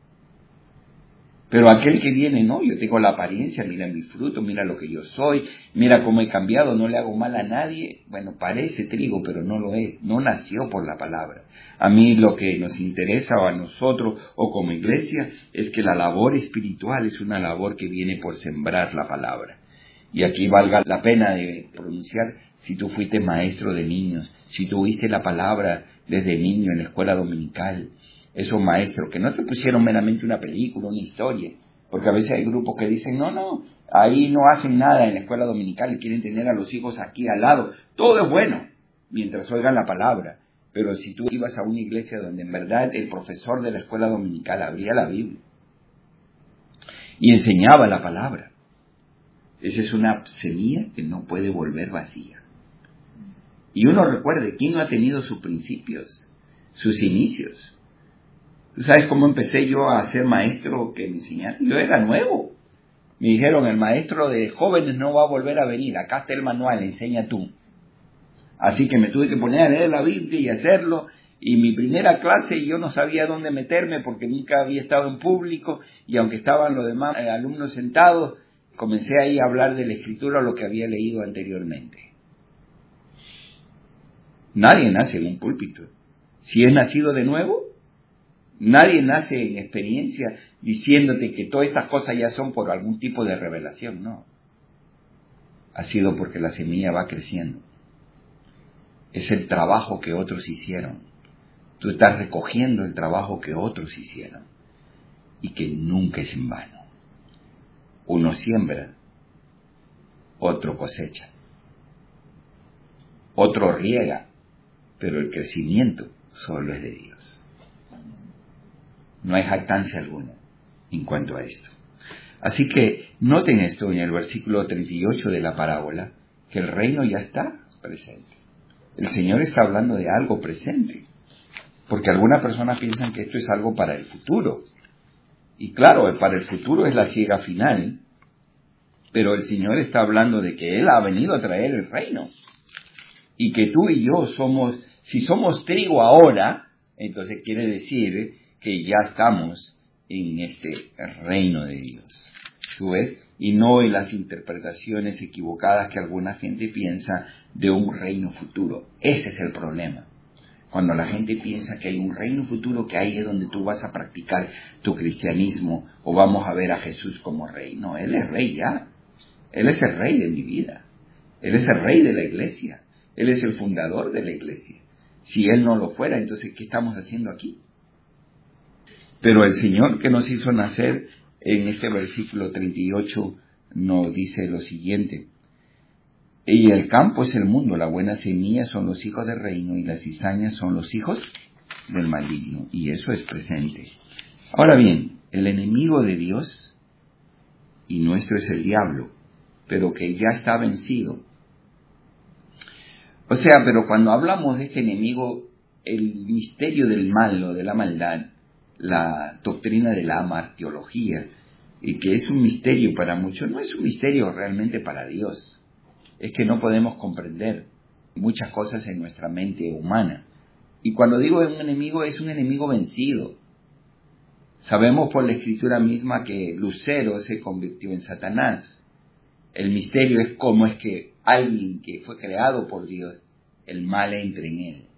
Pero aquel que viene, no, yo tengo la apariencia, mira mi fruto, mira lo que yo soy, mira cómo he cambiado, no le hago mal a nadie, bueno, parece trigo, pero no lo es, no nació por la palabra. A mí lo que nos interesa o a nosotros o como iglesia es que la labor espiritual es una labor que viene por sembrar la palabra. Y aquí valga la pena de pronunciar, si tú fuiste maestro de niños, si tú oíste la palabra desde niño en la escuela dominical, esos maestros que no te pusieron meramente una película, una historia, porque a veces hay grupos que dicen, no, ahí no hacen nada en la escuela dominical y quieren tener a los hijos aquí al lado. Todo es bueno, mientras oigan la palabra, pero si tú ibas a una iglesia donde en verdad el profesor de la escuela dominical abría la Biblia y enseñaba la palabra, esa es una semilla que no puede volver vacía. Y uno recuerde, ¿quién no ha tenido sus principios, sus inicios? ¿Tú sabes cómo empecé yo a ser maestro que me enseñaron? Yo era nuevo. Me dijeron, el maestro de jóvenes no va a volver a venir, acá está el manual, enseña tú. Así que me tuve que poner a leer la Biblia y hacerlo. Y mi primera clase yo no sabía dónde meterme porque nunca había estado en público. Y aunque estaban los demás alumnos sentados, comencé ahí a hablar de la Escritura, lo que había leído anteriormente. Nadie nace en un púlpito. Si es nacido de nuevo, nadie nace en experiencia diciéndote que todas estas cosas ya son por algún tipo de revelación, no. Ha sido porque la semilla va creciendo. Es el trabajo que otros hicieron. Tú estás recogiendo el trabajo que otros hicieron y que nunca es en vano. Uno siembra, otro cosecha, otro riega, pero el crecimiento solo es de Dios. No hay jactancia alguna en cuanto a esto. Así que noten esto en el versículo 38 de la parábola, que el reino ya está presente. El Señor está hablando de algo presente, porque algunas personas piensan que esto es algo para el futuro. Y claro, para el futuro es la siega final, pero el Señor está hablando de que Él ha venido a traer el reino. Y que tú y yo somos, si somos trigo ahora, entonces quiere decir que ya estamos en este reino de Dios. ¿Tú ves? Y no en las interpretaciones equivocadas que alguna gente piensa de un reino futuro. Ese es el problema. Cuando la gente piensa que hay un reino futuro, que ahí es donde tú vas a practicar tu cristianismo o vamos a ver a Jesús como rey. No, Él es rey ya. Él es el rey de mi vida. Él es el rey de la iglesia. Él es el fundador de la iglesia. Si Él no lo fuera, entonces, ¿qué estamos haciendo aquí? Pero el Señor que nos hizo nacer, en este versículo 38, nos dice lo siguiente. Y el campo es el mundo, la buena semilla son los hijos del reino y las cizañas son los hijos del maligno. Y eso es presente. Ahora bien, el enemigo de Dios y nuestro es el diablo, pero que ya está vencido. O sea, pero cuando hablamos de este enemigo, el misterio del mal o de la maldad, la doctrina de la amartiología, y que es un misterio para muchos, no es un misterio realmente para Dios. Es que no podemos comprender muchas cosas en nuestra mente humana. Y cuando digo un enemigo, es un enemigo vencido. Sabemos por la Escritura misma que Lucero se convirtió en Satanás. El misterio es cómo es que alguien que fue creado por Dios, el mal entre en él.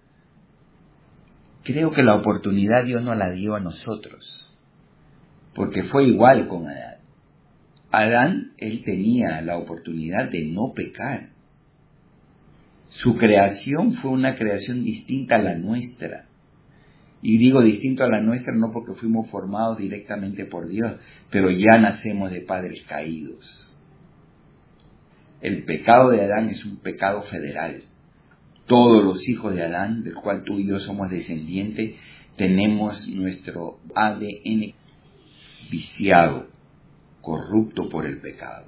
Creo que la oportunidad Dios nos la dio a nosotros, porque fue igual con Adán. Adán, él tenía la oportunidad de no pecar. Su creación fue una creación distinta a la nuestra. Y digo distinto a la nuestra no porque fuimos formados directamente por Dios, pero ya nacemos de padres caídos. El pecado de Adán es un pecado federal. Todos los hijos de Adán, del cual tú y yo somos descendientes, tenemos nuestro ADN viciado, corrupto por el pecado.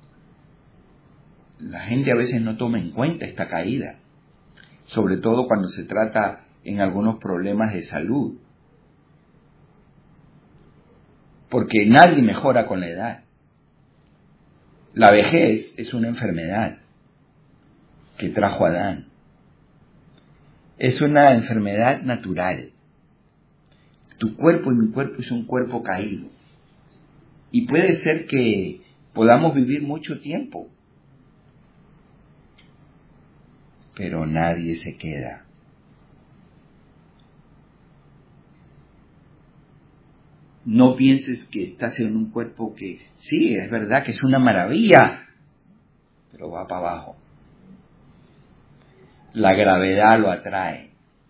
La gente a veces no toma en cuenta esta caída, sobre todo cuando se trata en algunos problemas de salud, porque nadie mejora con la edad. La vejez es una enfermedad que trajo Adán. Es una enfermedad natural. Tu cuerpo y mi cuerpo es un cuerpo caído. Y puede ser que podamos vivir mucho tiempo, pero nadie se queda. No pienses que estás en un cuerpo que, sí, es verdad que es una maravilla, pero va para abajo. La gravedad lo atrae.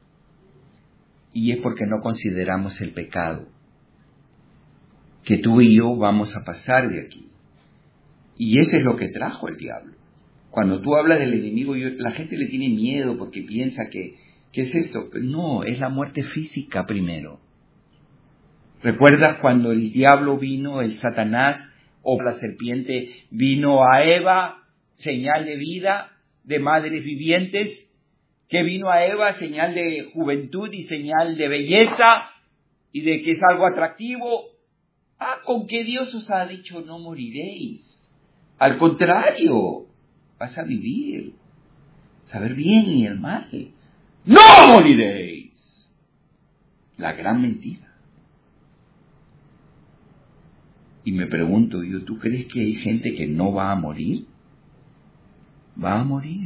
Y es porque no consideramos el pecado, que tú y yo vamos a pasar de aquí. Y eso es lo que trajo el diablo. Cuando tú hablas del enemigo, la gente le tiene miedo porque piensa que, ¿qué es esto? No, es la muerte física primero. ¿Recuerdas cuando el diablo vino, el Satanás o la serpiente vino a Eva, señal de vida, de madres vivientes? Que vino a Eva, señal de juventud y señal de belleza y de que es algo atractivo. ¿Con qué Dios os ha dicho no moriréis? Al contrario, vas a vivir, saber bien y el mal. ¡No moriréis! La gran mentira. Y me pregunto yo, ¿tú crees que hay gente que no va a morir? Va a morir.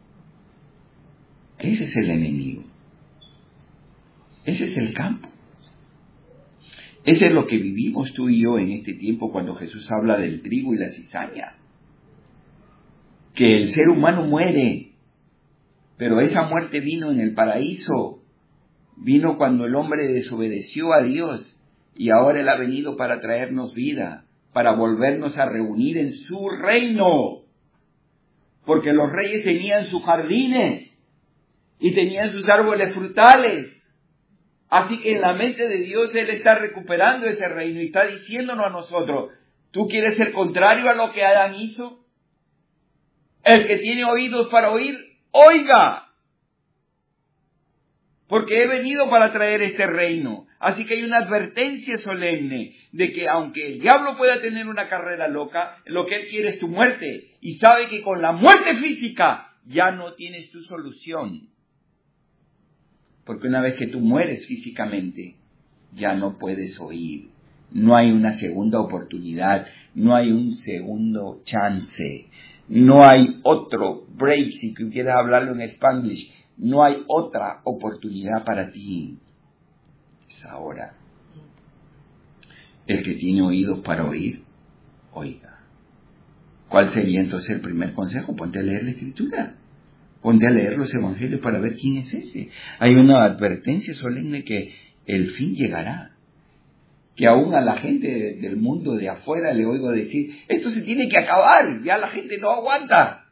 Ese es el enemigo. Ese es el campo. Ese es lo que vivimos tú y yo en este tiempo cuando Jesús habla del trigo y la cizaña. Que el ser humano muere, pero esa muerte vino en el paraíso. Vino cuando el hombre desobedeció a Dios y ahora Él ha venido para traernos vida, para volvernos a reunir en su reino. Porque los reyes tenían sus jardines y tenían sus árboles frutales. Así que en la mente de Dios Él está recuperando ese reino y está diciéndonos a nosotros, ¿tú quieres ser contrario a lo que Adán hizo? El que tiene oídos para oír, oiga. Porque he venido para traer este reino. Así que hay una advertencia solemne de que aunque el diablo pueda tener una carrera loca, lo que él quiere es tu muerte. Y sabe que con la muerte física ya no tienes tu solución. Porque una vez que tú mueres físicamente, ya no puedes oír. No hay una segunda oportunidad, no hay un segundo chance, no hay otro break, si quieres hablarlo en Spanglish, no hay otra oportunidad para ti. Es ahora. El que tiene oídos para oír, oiga. ¿Cuál sería entonces el primer consejo? Ponte a leer la Escritura. Ponte a leer los evangelios para ver quién es ese. Hay una advertencia solemne que el fin llegará. Que aún a la gente del mundo de afuera le oigo decir, esto se tiene que acabar, ya la gente no aguanta.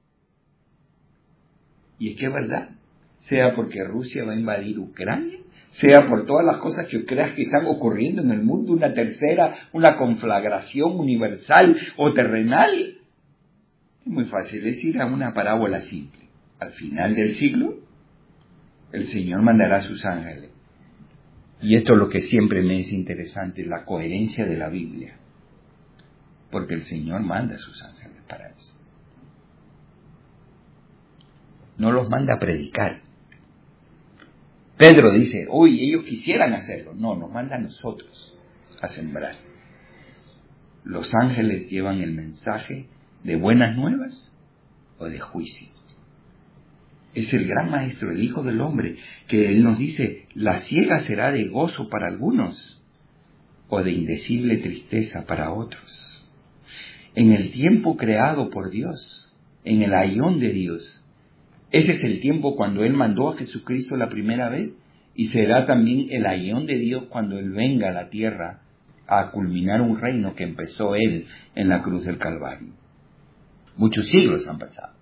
Y es que es verdad, sea porque Rusia va a invadir Ucrania, sea por todas las cosas que creas que están ocurriendo en el mundo, una tercera, una conflagración universal o terrenal. Es muy fácil decir a una parábola simple. Al final del siglo, el Señor mandará a sus ángeles. Y esto es lo que siempre me es interesante, la coherencia de la Biblia. Porque el Señor manda a sus ángeles para eso. No los manda a predicar. Pedro dice, uy, ellos quisieran hacerlo. No, nos manda a nosotros a sembrar. Los ángeles llevan el mensaje de buenas nuevas o de juicio. Es el gran maestro, el Hijo del Hombre, que Él nos dice, la siega será de gozo para algunos o de indecible tristeza para otros. En el tiempo creado por Dios, en el aión de Dios, ese es el tiempo cuando Él mandó a Jesucristo la primera vez y será también el aión de Dios cuando Él venga a la tierra a culminar un reino que empezó Él en la cruz del Calvario. Muchos siglos han pasado.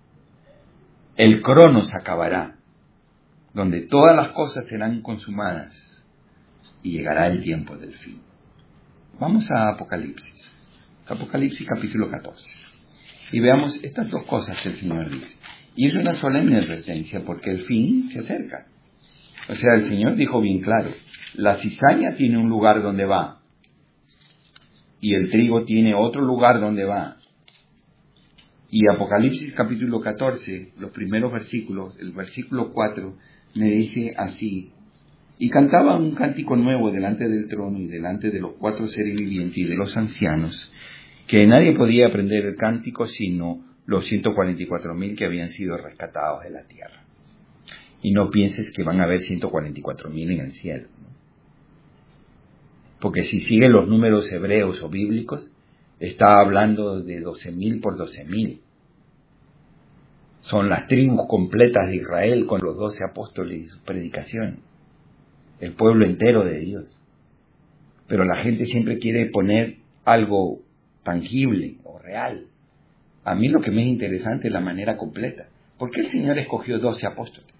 El cronos acabará, donde todas las cosas serán consumadas y llegará el tiempo del fin. Vamos a Apocalipsis. Apocalipsis capítulo 14. Y veamos estas dos cosas que el Señor dice. Y es una solemne advertencia porque el fin se acerca. O sea, el Señor dijo bien claro, la cizaña tiene un lugar donde va y el trigo tiene otro lugar donde va. Y Apocalipsis capítulo 14, los primeros versículos, el versículo 4, me dice así, y cantaban un cántico nuevo delante del trono y delante de los 4 seres vivientes y de los ancianos, que nadie podía aprender el cántico sino los 144,000 que habían sido rescatados de la tierra. Y no pienses que van a haber 144,000 en el cielo, ¿no? Porque si siguen los números hebreos o bíblicos, está hablando de 12,000 por 12,000. Son las tribus completas de Israel con los 12 apóstoles y su predicación. El pueblo entero de Dios. Pero la gente siempre quiere poner algo tangible o real. A mí lo que me es interesante es la manera completa. ¿Por qué el Señor escogió 12 apóstoles?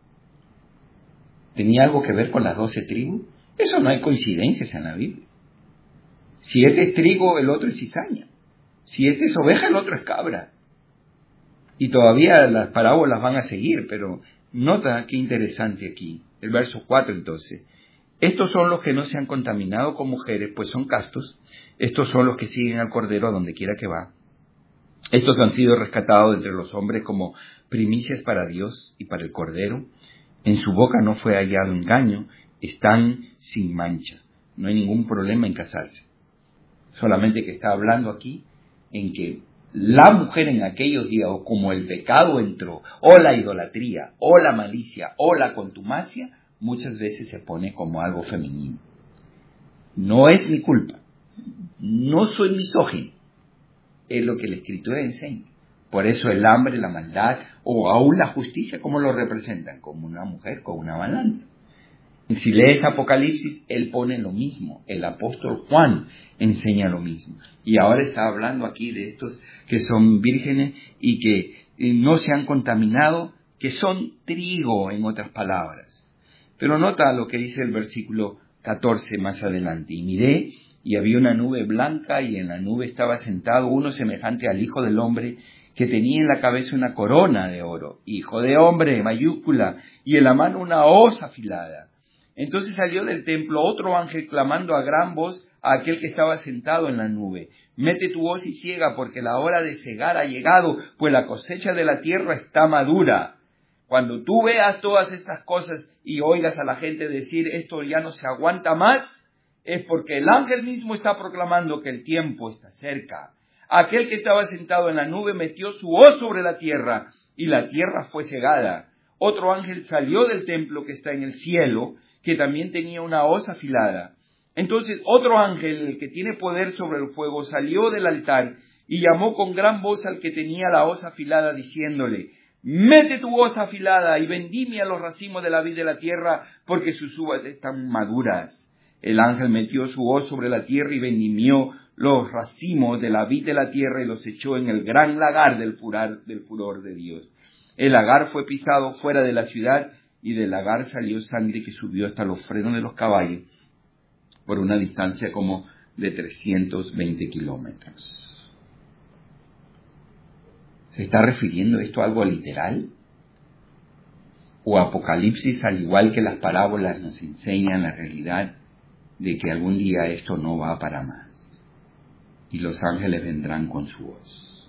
¿Tenía algo que ver con las 12 tribus? Eso no hay coincidencias en la Biblia. Si este es trigo, el otro es cizaña. Si este es oveja, el otro es cabra. Y todavía las parábolas van a seguir, pero nota qué interesante aquí. El verso 4 entonces. Estos son los que no se han contaminado con mujeres, pues son castos. Estos son los que siguen al Cordero a donde quiera que va. Estos han sido rescatados entre los hombres como primicias para Dios y para el Cordero. En su boca no fue hallado engaño. Están sin mancha. No hay ningún problema en casarse. Solamente que está hablando aquí en que la mujer en aquellos días, o como el pecado entró, o la idolatría, o la malicia, o la contumacia, muchas veces se pone como algo femenino. No es mi culpa. No soy misógino. Es lo que la Escritura enseña. Por eso el hambre, la maldad, o aún la justicia, ¿cómo lo representan? Como una mujer con una balanza. Y si lees Apocalipsis, él pone lo mismo. El apóstol Juan enseña lo mismo. Y ahora está hablando aquí de estos que son vírgenes y que no se han contaminado que son trigo, en otras palabras. Pero nota lo que dice el versículo 14 más adelante. Y miré, y había una nube blanca, y en la nube estaba sentado uno semejante al Hijo del Hombre, que tenía en la cabeza una corona de oro, Hijo de Hombre, mayúscula, y en la mano una hoz afilada. Entonces salió del templo otro ángel clamando a gran voz a aquel que estaba sentado en la nube: mete tu hoz y siega, porque la hora de segar ha llegado, pues la cosecha de la tierra está madura. Cuando tú veas todas estas cosas y oigas a la gente decir esto ya no se aguanta más, es porque el ángel mismo está proclamando que el tiempo está cerca. Aquel que estaba sentado en la nube metió su hoz sobre la tierra, y la tierra fue segada. Otro ángel salió del templo que está en el cielo, que también tenía una hoz afilada. Entonces otro ángel, el que tiene poder sobre el fuego, salió del altar y llamó con gran voz al que tenía la hoz afilada, diciéndole: mete tu hoz afilada y vendimia los racimos de la vid de la tierra, porque sus uvas están maduras. El ángel metió su hoz sobre la tierra y vendimió los racimos de la vid de la tierra y los echó en el gran lagar del furor de Dios. El lagar fue pisado fuera de la ciudad, y del lagar salió sangre que subió hasta los frenos de los caballos, por una distancia como de 320 kilómetros. ¿Se está refiriendo esto a algo literal? ¿O Apocalipsis, al igual que las parábolas, nos enseñan la realidad de que algún día esto no va para más y los ángeles vendrán con su voz?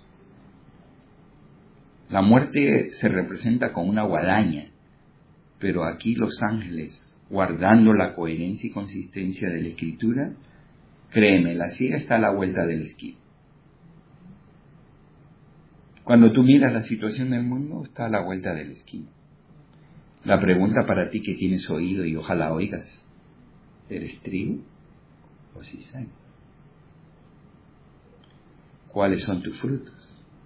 La muerte se representa con una guadaña, pero aquí los ángeles, guardando la coherencia y consistencia de la Escritura, créeme, la ciega está a la vuelta del esquí. Cuando tú miras la situación del mundo, está a la vuelta del esquí. La pregunta para ti que tienes oído y ojalá oigas: ¿eres trigo o cizaña? ¿Cuáles son tus frutos?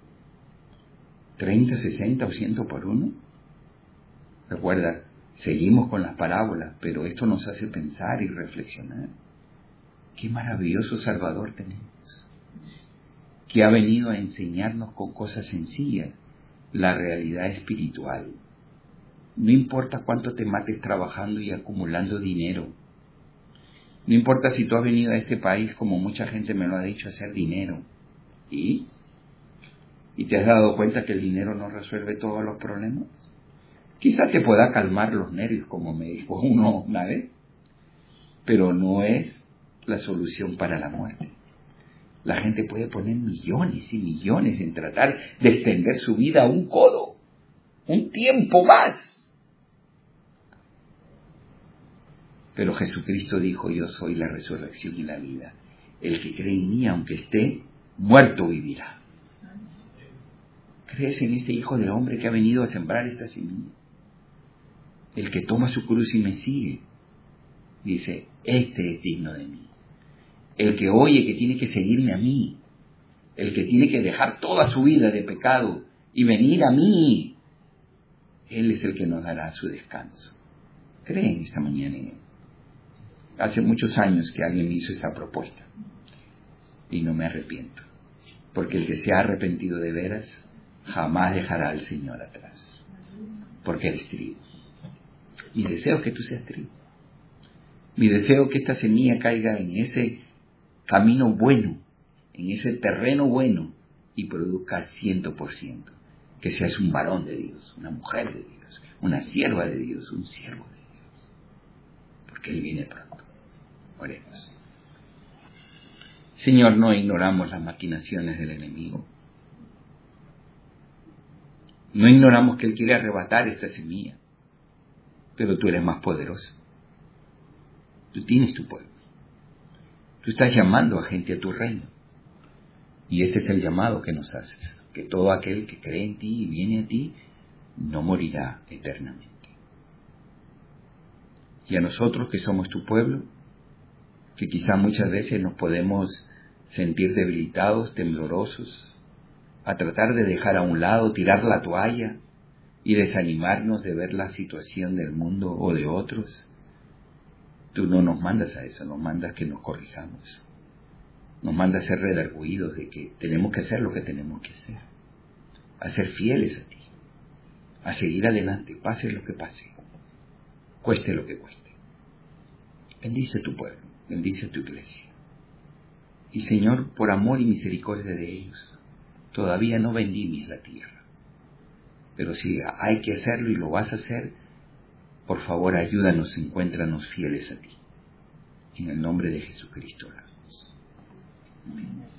¿30, 60 o 100 por uno? Recuerda, seguimos con las parábolas, pero esto nos hace pensar y reflexionar. Qué maravilloso Salvador tenemos, que ha venido a enseñarnos con cosas sencillas la realidad espiritual. No importa cuánto te mates trabajando y acumulando dinero. No importa si tú has venido a este país, como mucha gente me lo ha dicho, a hacer dinero. ¿Y te has dado cuenta que el dinero no resuelve todos los problemas? Quizá te pueda calmar los nervios, como me dijo uno una vez, pero no es la solución para la muerte. La gente puede poner millones y millones en tratar de extender su vida a un codo, un tiempo más. Pero Jesucristo dijo: yo soy la resurrección y la vida. El que cree en mí, aunque esté muerto, vivirá. ¿Crees en este Hijo del Hombre que ha venido a sembrar esta semilla? El que toma su cruz y me sigue, dice: este es digno de mí. El que oye que tiene que seguirme a mí, el que tiene que dejar toda su vida de pecado y venir a mí, Él es el que nos dará su descanso. Creen esta mañana en Él. Hace muchos años que alguien me hizo esa propuesta y no me arrepiento, porque el que se ha arrepentido de veras jamás dejará al Señor atrás, porque eres trigo. Mi deseo es que tú seas trigo. Mi deseo es que esta semilla caiga en ese camino bueno, en ese terreno bueno, y produzca 100%. Que seas un varón de Dios, una mujer de Dios, una sierva de Dios, un siervo de Dios, porque Él viene pronto. Oremos. Señor, no ignoramos las maquinaciones del enemigo. No ignoramos que Él quiere arrebatar esta semilla, pero tú eres más poderoso. Tú tienes tu pueblo. Tú estás llamando a gente a tu reino. Y este es el llamado que nos haces: que todo aquel que cree en ti y viene a ti no morirá eternamente. Y a nosotros que somos tu pueblo, que quizá muchas veces nos podemos sentir debilitados, temblorosos, a tratar de dejar a un lado, tirar la toalla y desanimarnos de ver la situación del mundo o de otros, tú no nos mandas a eso, nos mandas que nos corrijamos. Nos mandas a ser redarguidos de que tenemos que hacer lo que tenemos que hacer, a ser fieles a ti. a seguir adelante, pase lo que pase, cueste lo que cueste. Bendice tu pueblo, bendice tu iglesia. Y Señor, por amor y misericordia de ellos, todavía no bendimes la tierra. Pero si hay que hacerlo y lo vas a hacer, por favor ayúdanos, encuéntranos fieles a ti. En el nombre de Jesucristo oramos. Amén.